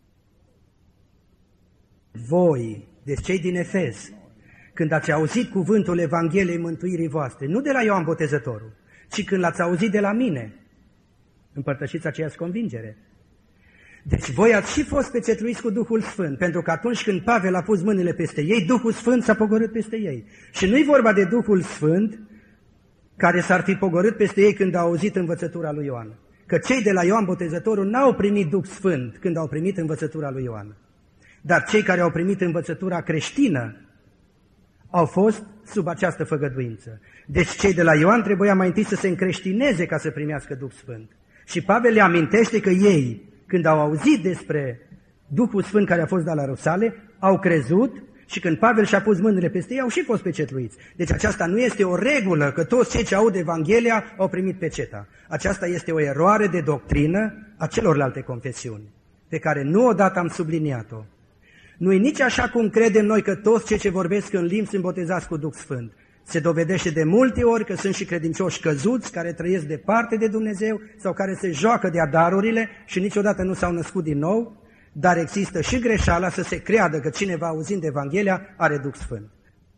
[SPEAKER 1] Voi, deci cei din Efes, când ați auzit cuvântul Evangheliei mântuirii voastre, nu de la Ioan Botezătorul, ci când l-ați auzit de la mine, împărtășiți aceeași convingere. Deci voi ați și fost pecetluiți cu Duhul Sfânt, pentru că atunci când Pavel a pus mâinile peste ei, Duhul Sfânt s-a pogorât peste ei. Și nu-i vorba de Duhul Sfânt care s-ar fi pogorât peste ei când au auzit învățătura lui Ioan. Că cei de la Ioan Botezătorul n-au primit Duh Sfânt când au primit învățătura lui Ioan. Dar cei care au primit învățătura creștină au fost sub această făgăduință. Deci cei de la Ioan trebuia mai întâi să se încreștineze ca să primească Duh Sfânt. Și Pavel le amintește că ei, când au auzit despre Duhul Sfânt care a fost dat la Rusale, au crezut și când Pavel și-a pus mâinile peste ei, au și fost pecetluiți. Deci aceasta nu este o regulă că toți cei ce aud Evanghelia au primit peceta. Aceasta este o eroare de doctrină a celorlalte confesiuni, pe care nu odată am subliniat-o. Nu e nici așa cum credem noi că toți cei ce vorbesc în limbi sunt botezați cu Duh Sfânt. Se dovedește de multe ori că sunt și credincioși căzuți care trăiesc departe de Dumnezeu sau care se joacă de-a darurile și niciodată nu s-au născut din nou, dar există și greșeala să se creadă că cineva auzind Evanghelia are Duh Sfânt.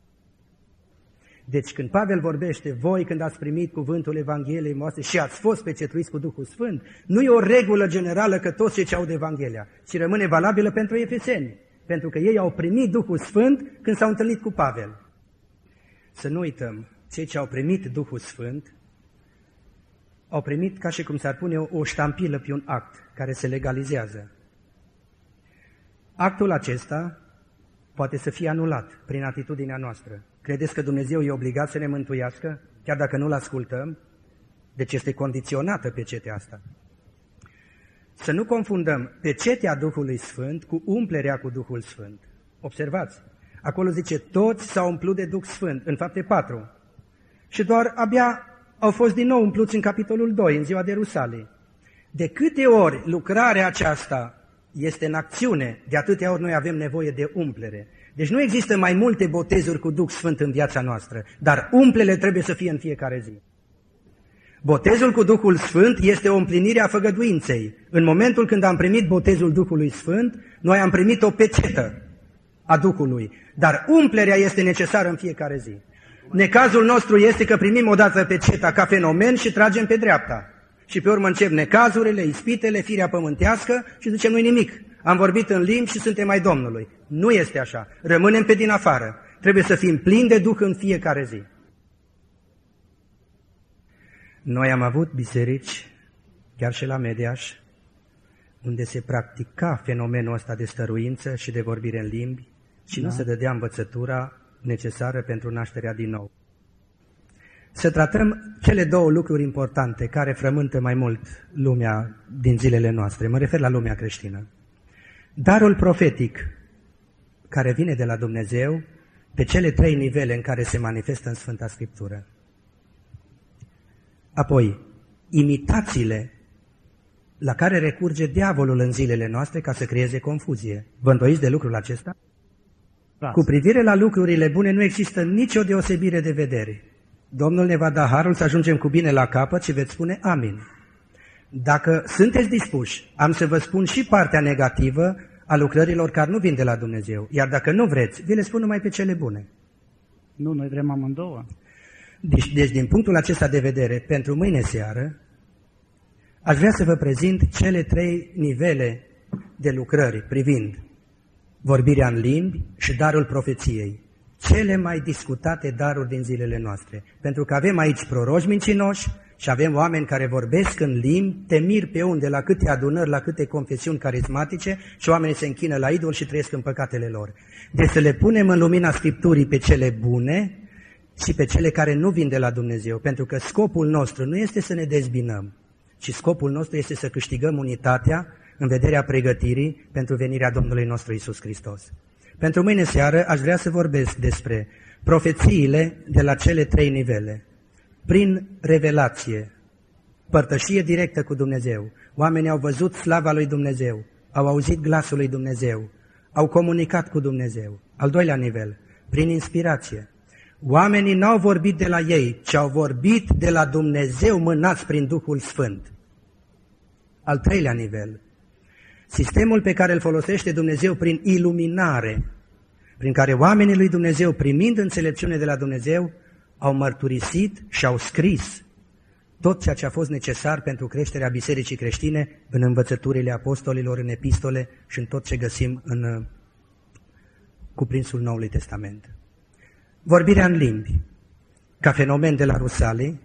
[SPEAKER 1] Deci când Pavel vorbește, voi când ați primit cuvântul Evangheliei voastre și ați fost pecetluiți cu Duhul Sfânt, nu e o regulă generală că toți cei ce aud Evanghelia, ci rămâne valabilă pentru efeseni, pentru că ei au primit Duhul Sfânt când s-au întâlnit cu Pavel. Să nu uităm, cei ce au primit Duhul Sfânt au primit ca și cum s-ar pune o, o ștampilă pe un act care se legalizează. Actul acesta poate să fie anulat prin atitudinea noastră. Credeți că Dumnezeu e obligat să ne mântuiască, chiar dacă nu-L ascultăm? Deci este condiționată pecetea asta. Să nu confundăm pecetea Duhului Sfânt cu umplerea cu Duhul Sfânt. Observați, acolo zice, toți s-au umplut de Duh Sfânt, în Fapte patru. Și doar abia au fost din nou umpluți în capitolul doi, în ziua de Rusalii. De câte ori lucrarea aceasta este în acțiune, de atâtea ori noi avem nevoie de umplere. Deci nu există mai multe botezuri cu Duh Sfânt în viața noastră, dar umplele trebuie să fie în fiecare zi. Botezul cu Duhul Sfânt este o împlinire a făgăduinței. În momentul când am primit botezul Duhului Sfânt, noi am primit o pecetă a Duhului, dar umplerea este necesară în fiecare zi. Necazul nostru este că primim odată peceta ca fenomen și tragem pe dreapta. Și pe urmă încep necazurile, ispitele, firea pământească și zicem nu-i nimic. Am vorbit în limbi și suntem ai Domnului. Nu este așa. Rămânem pe din afară. Trebuie să fim plini de Duh în fiecare zi. Noi am avut biserici, chiar și la Mediaș, unde se practica fenomenul ăsta de stăruință și de vorbire în limbi și da. Nu se dădea învățătura necesară pentru nașterea din nou. Să tratăm cele două lucruri importante care frământă mai mult lumea din zilele noastre. Mă refer la lumea creștină. Darul profetic care vine de la Dumnezeu pe cele trei nivele în care se manifestă în Sfânta Scriptură. Apoi, imitațiile la care recurge diavolul în zilele noastre ca să creeze confuzie. Vă îndoiți de lucrul acesta? Cu privire la lucrurile bune nu există nicio deosebire de vedere. Domnul ne va da harul să ajungem cu bine la capăt și veți spune amin. Dacă sunteți dispuși, am să vă spun și partea negativă a lucrărilor care nu vin de la Dumnezeu. Iar dacă nu vreți, vi le spun numai pe cele bune.
[SPEAKER 3] Nu, noi vrem amândouă.
[SPEAKER 1] Deci, deci din punctul acesta de vedere, pentru mâine seară, aș vrea să vă prezint cele trei nivele de lucrări privind vorbirea în limbi și darul profeției. Cele mai discutate daruri din zilele noastre. Pentru că avem aici proroși mincinoși și avem oameni care vorbesc în limbi, te miri pe unde, la câte adunări, la câte confesiuni carismatice și oamenii se închină la idol și trăiesc în păcatele lor. Deci să le punem în lumina Scripturii pe cele bune și pe cele care nu vin de la Dumnezeu. Pentru că scopul nostru nu este să ne dezbinăm, ci scopul nostru este să câștigăm unitatea în vederea pregătirii pentru venirea Domnului nostru Iisus Hristos. Pentru mâine seară aș vrea să vorbesc despre profețiile de la cele trei nivele. Prin revelație, părtășie directă cu Dumnezeu, oamenii au văzut slava lui Dumnezeu, au auzit glasul lui Dumnezeu, au comunicat cu Dumnezeu. Al doilea nivel, prin inspirație. Oamenii n-au vorbit de la ei, ci au vorbit de la Dumnezeu mânați prin Duhul Sfânt. Al treilea nivel, sistemul pe care îl folosește Dumnezeu prin iluminare, prin care oamenii lui Dumnezeu, primind înțelepciune de la Dumnezeu, au mărturisit și au scris tot ceea ce a fost necesar pentru creșterea bisericii creștine în învățăturile apostolilor, în epistole și în tot ce găsim în cuprinsul Noului Testament. Vorbirea în limbi, ca fenomen de la Rusalii,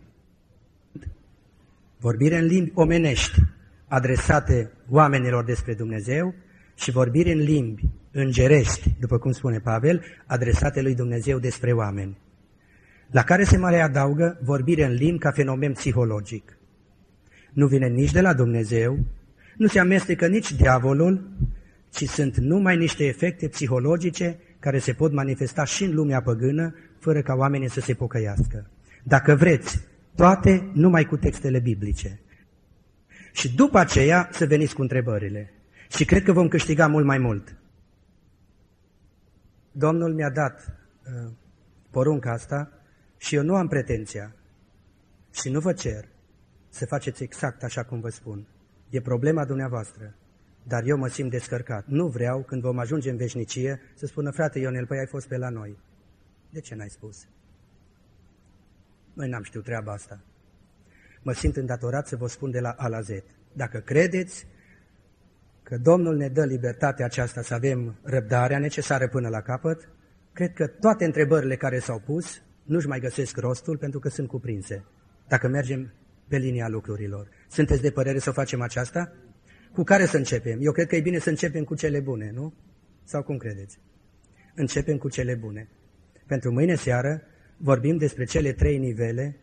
[SPEAKER 1] vorbire în limbi omenești, adresate oamenilor despre Dumnezeu, și vorbire în limbi îngerești, după cum spune Pavel, adresate lui Dumnezeu despre oameni, la care se mai adaugă vorbire în limbi ca fenomen psihologic. Nu vine nici de la Dumnezeu, nu se amestecă nici diavolul, ci sunt numai niște efecte psihologice care se pot manifesta și în lumea păgână, fără ca oamenii să se pocăiască. Dacă vreți, toate numai cu textele biblice. Și după aceea să veniți cu întrebările. Și cred că vom câștiga mult mai mult. Domnul mi-a dat uh, porunca asta și eu nu am pretenția și nu vă cer să faceți exact așa cum vă spun. E problema dumneavoastră, dar eu mă simt descărcat. Nu vreau, când vom ajunge în veșnicie, să spună, frate Ionel, păi ai fost pe la noi. De ce n-ai spus? Noi n-am știut treaba asta. Mă simt îndatorat să vă spun de la A la Z. Dacă credeți că Domnul ne dă libertatea aceasta să avem răbdarea necesară până la capăt, cred că toate întrebările care s-au pus nu-și mai găsesc rostul pentru că sunt cuprinse, dacă mergem pe linia lucrurilor. Sunteți de părere să facem aceasta? Cu care să începem? Eu cred că e bine să începem cu cele bune, nu? Sau cum credeți? Începem cu cele bune. Pentru mâine seară vorbim despre cele trei nivele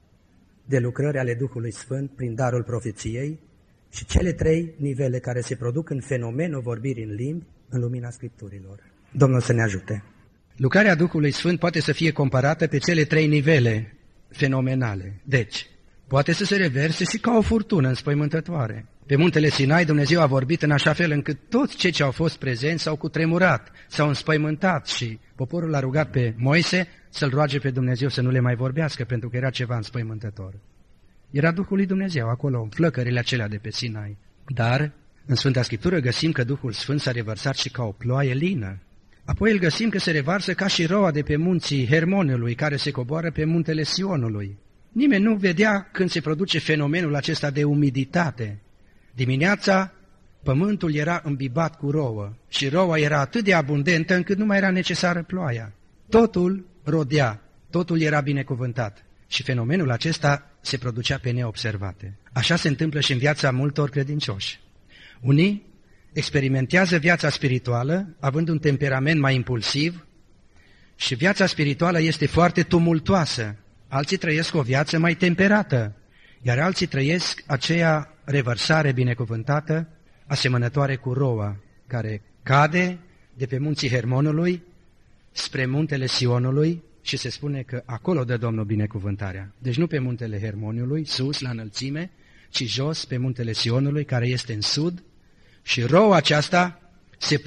[SPEAKER 1] de lucrări ale Duhului Sfânt prin darul profeției și cele trei nivele care se produc în fenomenul vorbirii în limbi în lumina Scripturilor. Domnul să ne ajute! Lucrarea Duhului Sfânt poate să fie comparată pe cele trei nivele fenomenale. Deci, poate să se reverse și ca o furtună înspăimântătoare. Pe muntele Sinai Dumnezeu a vorbit în așa fel încât toți cei ce au fost prezenți s-au cutremurat, s-au înspăimântat și poporul a rugat pe Moise să-l roage pe Dumnezeu să nu le mai vorbească, pentru că era ceva înspăimântător. Era Duhul lui Dumnezeu acolo, în flăcările acelea de pe Sinai. Dar în Sfânta Scriptură găsim că Duhul Sfânt s-a revărsat și ca o ploaie lină. Apoi îl găsim că se revarsă ca și roa de pe munții Hermonului, care se coboară pe muntele Sionului. Nimeni nu vedea când se produce fenomenul acesta de umiditate. Dimineața, pământul era îmbibat cu rouă și roa era atât de abundentă încât nu mai era necesară ploaia. Totul rodea, totul era binecuvântat și fenomenul acesta se producea pe neobservate. Așa se întâmplă și în viața multor credincioși. Unii experimentează viața spirituală având un temperament mai impulsiv și viața spirituală este foarte tumultoasă. Alții trăiesc o viață mai temperată, iar alții trăiesc aceea revărsare binecuvântată, asemănătoare cu roa, care cade de pe munții Hermonului spre muntele Sionului și se spune că acolo dă Domnul binecuvântarea. Deci nu pe muntele Hermoniului, sus, la înălțime, ci jos, pe muntele Sionului, care este în sud, și roa aceasta se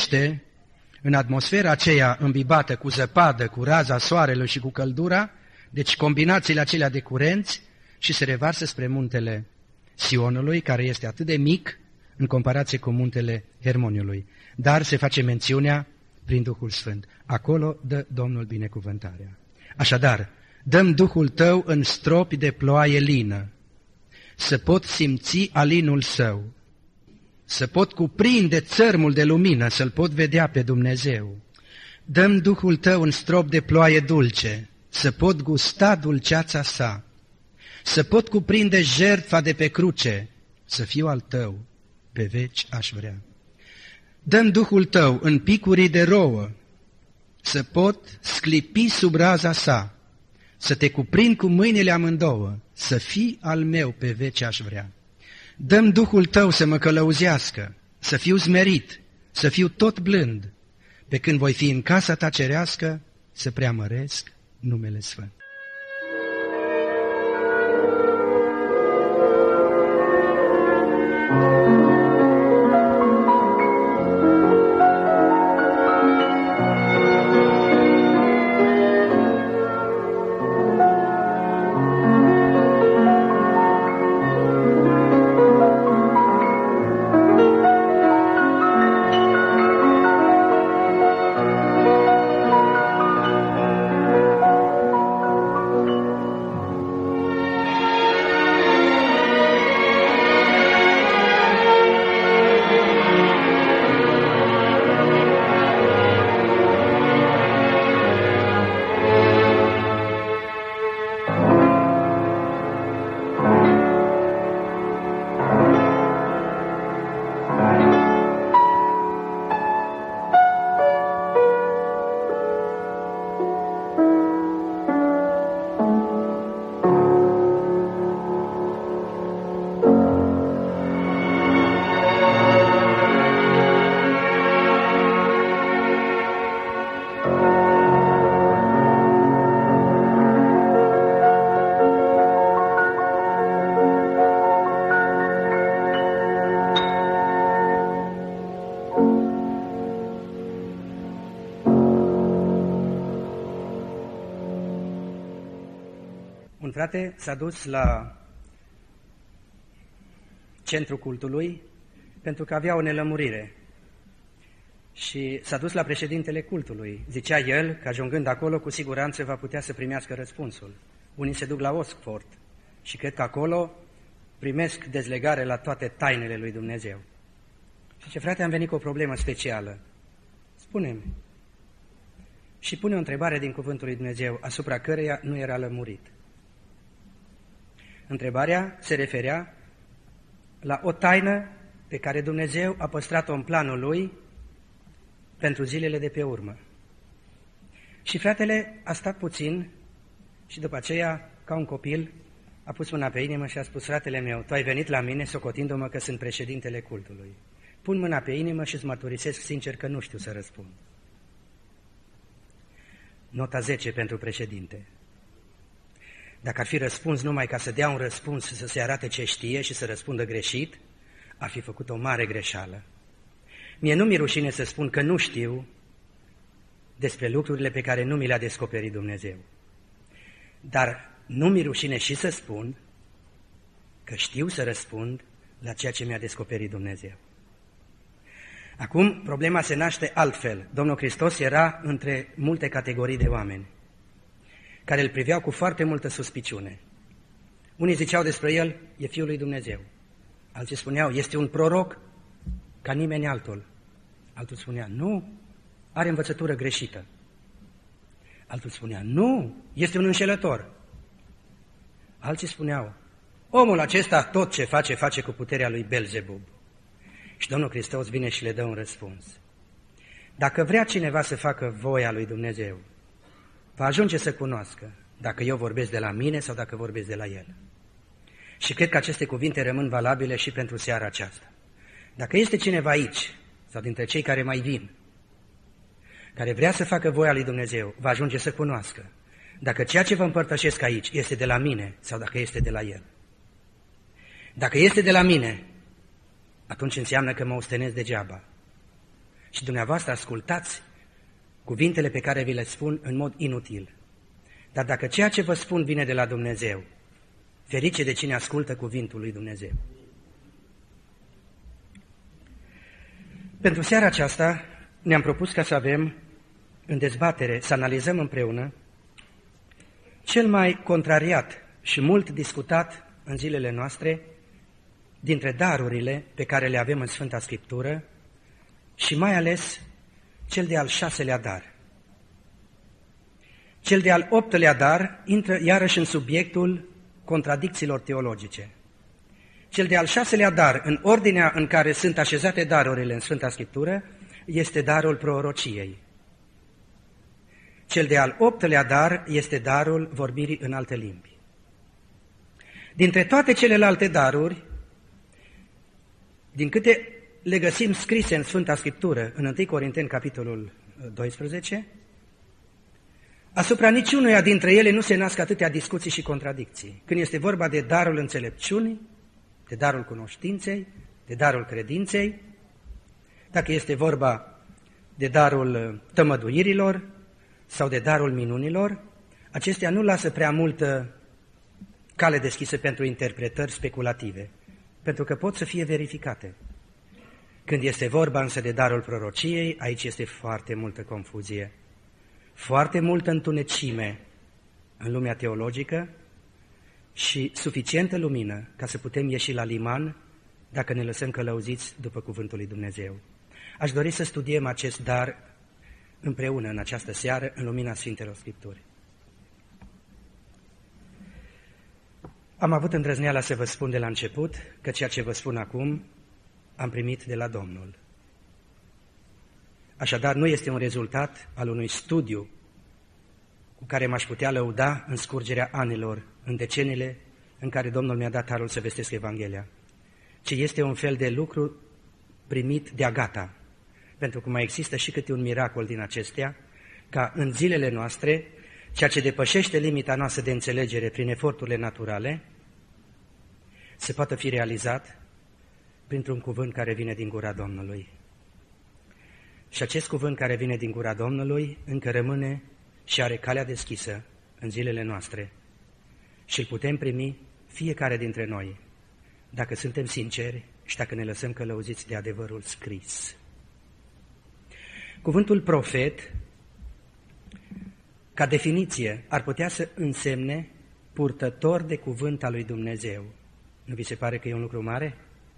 [SPEAKER 1] plăzmuiește în atmosfera aceea îmbibată cu zăpadă, cu raza soarelui și cu căldura,
[SPEAKER 4] Deci combinațiile acelea de curenți și se revarsă spre muntele Sionului, care este atât de mic în comparație cu muntele Hermoniului. Dar se face mențiunea prin Duhul Sfânt. Acolo dă Domnul binecuvântarea. Așadar, dăm Duhul tău în stropi de ploaie lină, să pot simți alinul său, să pot cuprinde țărmul de lumină, să-L pot vedea pe Dumnezeu. Dăm Duhul tău în strop de ploaie dulce, să pot gusta dulceața sa, să pot cuprinde jertfa de pe cruce, să fiu al tău, pe veci aș vrea. Dăm Duhul tău în picurii de rouă, să pot sclipi sub raza sa, să te cuprind cu mâinile amândouă, să fii al meu, pe veci aș vrea. Dăm Duhul tău să mă călăuzească, să fiu smerit, să fiu tot blând, pe când voi fi în casa ta cerească, să preamăresc numele Sfânt.
[SPEAKER 2] Un frate s-a dus la centrul cultului pentru că avea o nelămurire și s-a dus la președintele cultului. Zicea el că ajungând acolo cu siguranță va putea să primească răspunsul. Unii se duc la Oxford și cred că acolo primesc dezlegare la toate tainele lui Dumnezeu. Și ce frate, am venit cu o problemă specială. Spune-mi. Și pune o întrebare din cuvântul lui Dumnezeu asupra căreia nu era lămurit. Întrebarea se referea la o taină pe care Dumnezeu a păstrat-o în planul Lui pentru zilele de pe urmă. Și fratele a stat puțin și după aceea, ca un copil, a pus mâna pe inimă și a spus: fratele meu, tu ai venit la mine socotindu-mă că sunt președintele cultului. Pun mâna pe inimă și îți mărturisesc sincer că nu știu să răspund. Nota zece pentru președinte. Dacă ar fi răspuns numai ca să dea un răspuns, să se arate ce știe și să răspundă greșit, ar fi făcut o mare greșeală. Mie nu mi-e rușine să spun că nu știu despre lucrurile pe care nu mi le-a descoperit Dumnezeu. Dar nu mi-e rușine și să spun că știu să răspund la ceea ce mi-a descoperit Dumnezeu. Acum, problema se naște altfel. Domnul Hristos era între multe categorii de oameni care îl priveau cu foarte multă suspiciune. Unii ziceau despre el, e Fiul lui Dumnezeu. Alții spuneau, este un proroc ca nimeni altul. Altul spunea, nu, are învățătură greșită. Altul spunea, nu, este un înșelător. Alții spuneau, omul acesta tot ce face, face cu puterea lui Belzebub. Și Domnul Hristos vine și le dă un răspuns. Dacă vrea cineva să facă voia lui Dumnezeu, va ajunge să cunoască dacă eu vorbesc de la mine sau dacă vorbesc de la El. Și cred că aceste cuvinte rămân valabile și pentru seara aceasta. Dacă este cineva aici, sau dintre cei care mai vin, care vrea să facă voia lui Dumnezeu, va ajunge să cunoască dacă ceea ce vă împărtășesc aici este de la mine sau dacă este de la El. Dacă este de la mine, atunci înseamnă că mă ostenesc degeaba. Și dumneavoastră ascultați cuvintele pe care vi le spun în mod inutil. Dar dacă ceea ce vă spun vine de la Dumnezeu, ferice de cine ascultă cuvântul lui Dumnezeu. Pentru seara aceasta ne-am propus ca să avem în dezbatere, să analizăm împreună cel mai contrariat și mult discutat în zilele noastre dintre darurile pe care le avem în Sfânta Scriptură și mai ales cel de al șaselea dar. Cel de al optelea dar intră iarăși în subiectul contradicțiilor teologice. Cel de al șaselea dar, în ordinea în care sunt așezate darurile în Sfânta Scriptură, este darul prorociei. Cel de al optelea dar este darul vorbirii în alte limbi. Dintre toate celelalte daruri, din câte le găsim scrise în Sfânta Scriptură, în întâi Corinteni, capitolul doisprezece, asupra niciunuia dintre ele nu se nasc atâtea discuții și contradicții. Când este vorba de darul înțelepciunii, de darul cunoștinței, de darul credinței, dacă este vorba de darul tămăduirilor sau de darul minunilor, acestea nu lasă prea multă cale deschisă pentru interpretări speculative, pentru că pot să fie verificate. Când este vorba însă de darul prorociei, aici este foarte multă confuzie, foarte multă întunecime în lumea teologică și suficientă lumină ca să putem ieși la liman dacă ne lăsăm călăuziți după cuvântul lui Dumnezeu. Aș dori să studiem acest dar împreună în această seară în lumina Sfintelor Scripturi. Am avut îndrăzneala să vă spun de la început că ceea ce vă spun acum am primit de la Domnul. Așadar, nu este un rezultat al unui studiu cu care m-aș putea lăuda în scurgerea anilor, în deceniile în care Domnul mi-a dat harul să vestesc Evanghelia, ci este un fel de lucru primit de-a gata, pentru că mai există și câte un miracol din acestea, ca în zilele noastre, ceea ce depășește limita noastră de înțelegere prin eforturile naturale, se poate fi realizat printr-un cuvânt care vine din gura Domnului. Și acest cuvânt care vine din gura Domnului încă rămâne și are calea deschisă în zilele noastre și îl putem primi fiecare dintre noi, dacă suntem sinceri și dacă ne lăsăm călăuziți de adevărul scris. Cuvântul profet, ca definiție, ar putea să însemne purtător de cuvânt al lui Dumnezeu. Nu vi se pare că e un lucru mare?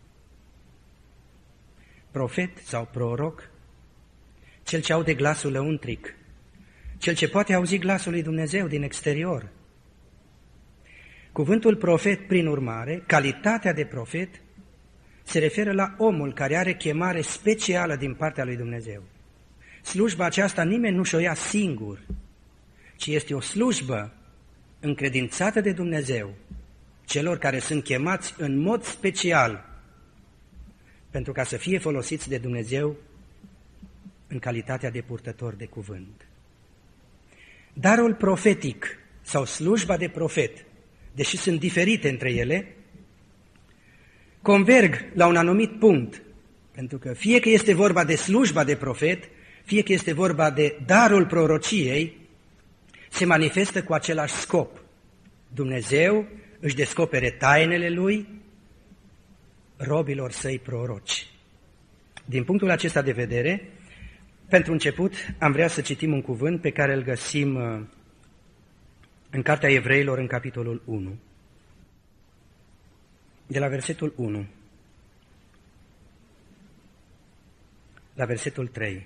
[SPEAKER 2] Profet sau proroc, cel ce aude glasul lăuntric, cel ce poate auzi glasul lui Dumnezeu din exterior. Cuvântul profet, prin urmare, calitatea de profet, se referă la omul care are chemare specială din partea lui Dumnezeu. Slujba aceasta nimeni nu și-o ia singur, ci este o slujbă încredințată de Dumnezeu celor care sunt chemați în mod special pentru ca să fie folosiți de Dumnezeu în calitatea de purtător de cuvânt. Darul profetic sau slujba de profet, deși sunt diferite între ele, converg la un anumit punct, pentru că fie că este vorba de slujba de profet, fie că este vorba de darul prorociei, se manifestă cu același scop. Dumnezeu își descopere tainele Lui robilor săi proroci. Din punctul acesta de vedere, pentru început am vrea să citim un cuvânt pe care îl găsim în Cartea Evreilor, în capitolul unu. De la versetul unu la versetul trei.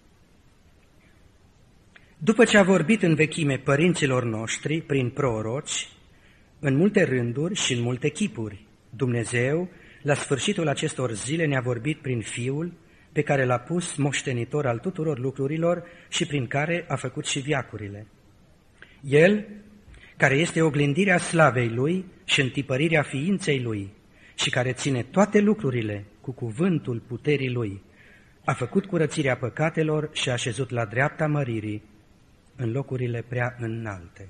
[SPEAKER 2] După ce a vorbit în vechime părinților noștri prin proroci, în multe rânduri și în multe chipuri, Dumnezeu, la sfârșitul acestor zile, ne-a vorbit prin Fiul, pe care l-a pus moștenitor al tuturor lucrurilor și prin care a făcut și veacurile. El, care este oglindirea slavei Lui și întipărirea ființei Lui și care ține toate lucrurile cu cuvântul puterii Lui, a făcut curățirea păcatelor și a așezut la dreapta măririi în locurile prea înalte.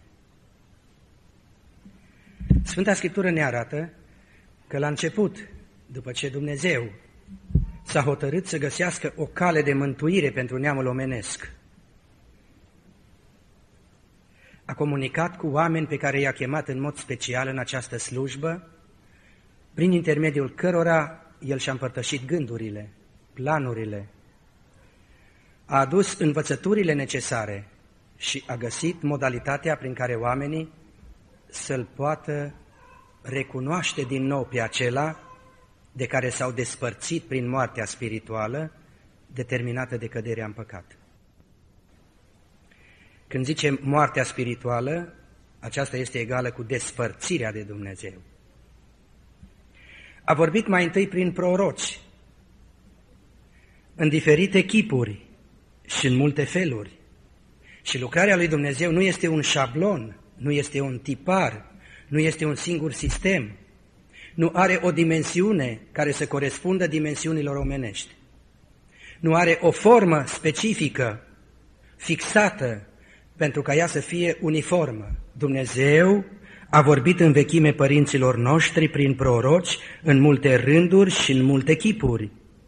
[SPEAKER 2] Sfânta Scriptură ne arată că la început, după ce Dumnezeu s-a hotărât să găsească o cale de mântuire pentru neamul omenesc, a comunicat cu oameni pe care i-a chemat în mod special în această slujbă, prin intermediul cărora El și-a împărtășit gândurile, planurile, a adus învățăturile necesare și a găsit modalitatea prin care oamenii să-L poată recunoaște din nou pe acela de care s-au despărțit prin moartea spirituală determinată de căderea în păcat. Când zicem moartea spirituală, aceasta este egală cu despărțirea de Dumnezeu. A vorbit mai întâi prin proroci, în diferite chipuri și în multe feluri. Și lucrarea lui Dumnezeu nu este un șablon, nu este un tipar, nu este un singur sistem, nu are o dimensiune care să corespundă dimensiunilor omenești. Nu are o formă specifică, fixată, pentru ca ea să fie uniformă. Dumnezeu a vorbit în vechime părinților noștri prin proroci, în multe rânduri și în multe chipuri.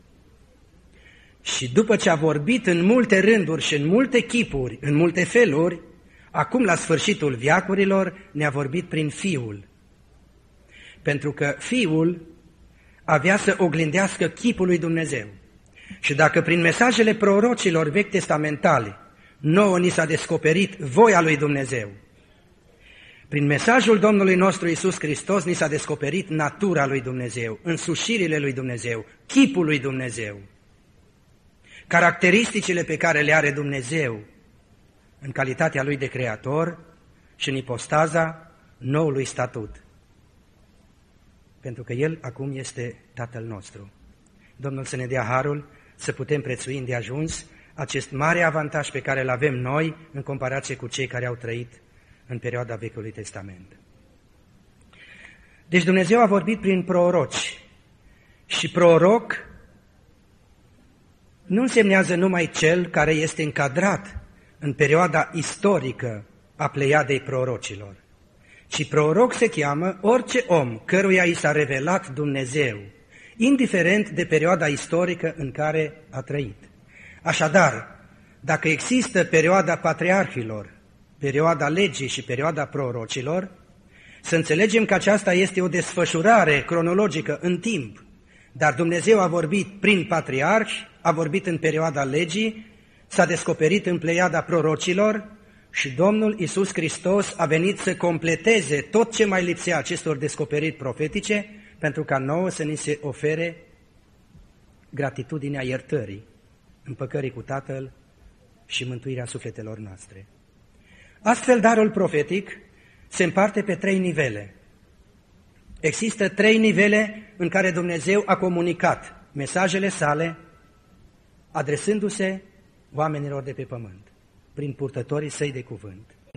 [SPEAKER 2] Și după ce a vorbit în multe rânduri și în multe chipuri, în multe feluri, acum la sfârșitul veacurilor ne-a vorbit prin Fiul. Pentru că Fiul avea să oglindească chipul lui Dumnezeu. Și dacă prin mesajele prorocilor vechi testamentale nouă ni s-a descoperit voia lui Dumnezeu, prin mesajul Domnului nostru Iisus Hristos ni s-a descoperit natura lui Dumnezeu, însușirile lui Dumnezeu, chipul lui Dumnezeu, caracteristicile pe care le are Dumnezeu în calitatea lui de creator și în ipostaza noului statut. Pentru că El acum este Tatăl nostru. Domnul să ne dea harul să putem prețui îndeajuns acest mare avantaj pe care îl avem noi în comparație cu cei care au trăit în perioada Vechiului Testament. Deci Dumnezeu a vorbit prin proroci și proroc nu însemnează numai cel care este încadrat în perioada istorică a pleiadei prorocilor, ci proroc se cheamă orice om căruia i s-a revelat Dumnezeu, indiferent de perioada istorică în care a trăit. Așadar, dacă există perioada patriarhilor, perioada legii și perioada prorocilor, să înțelegem că aceasta este o desfășurare cronologică în timp, dar Dumnezeu a vorbit prin patriarhi, a vorbit în perioada legii, s-a descoperit în pleiada prorocilor și Domnul Iisus Hristos a venit să completeze tot ce mai lipsea acestor descoperiri profetice, pentru ca nouă să ni se ofere gratitudinea iertării, împăcării cu Tatăl și mântuirea sufletelor noastre. Astfel, darul profetic se împarte pe trei nivele. Există trei nivele în care Dumnezeu a comunicat mesajele sale, adresându-se oamenilor de pe pământ, prin purtătorii săi de cuvânt.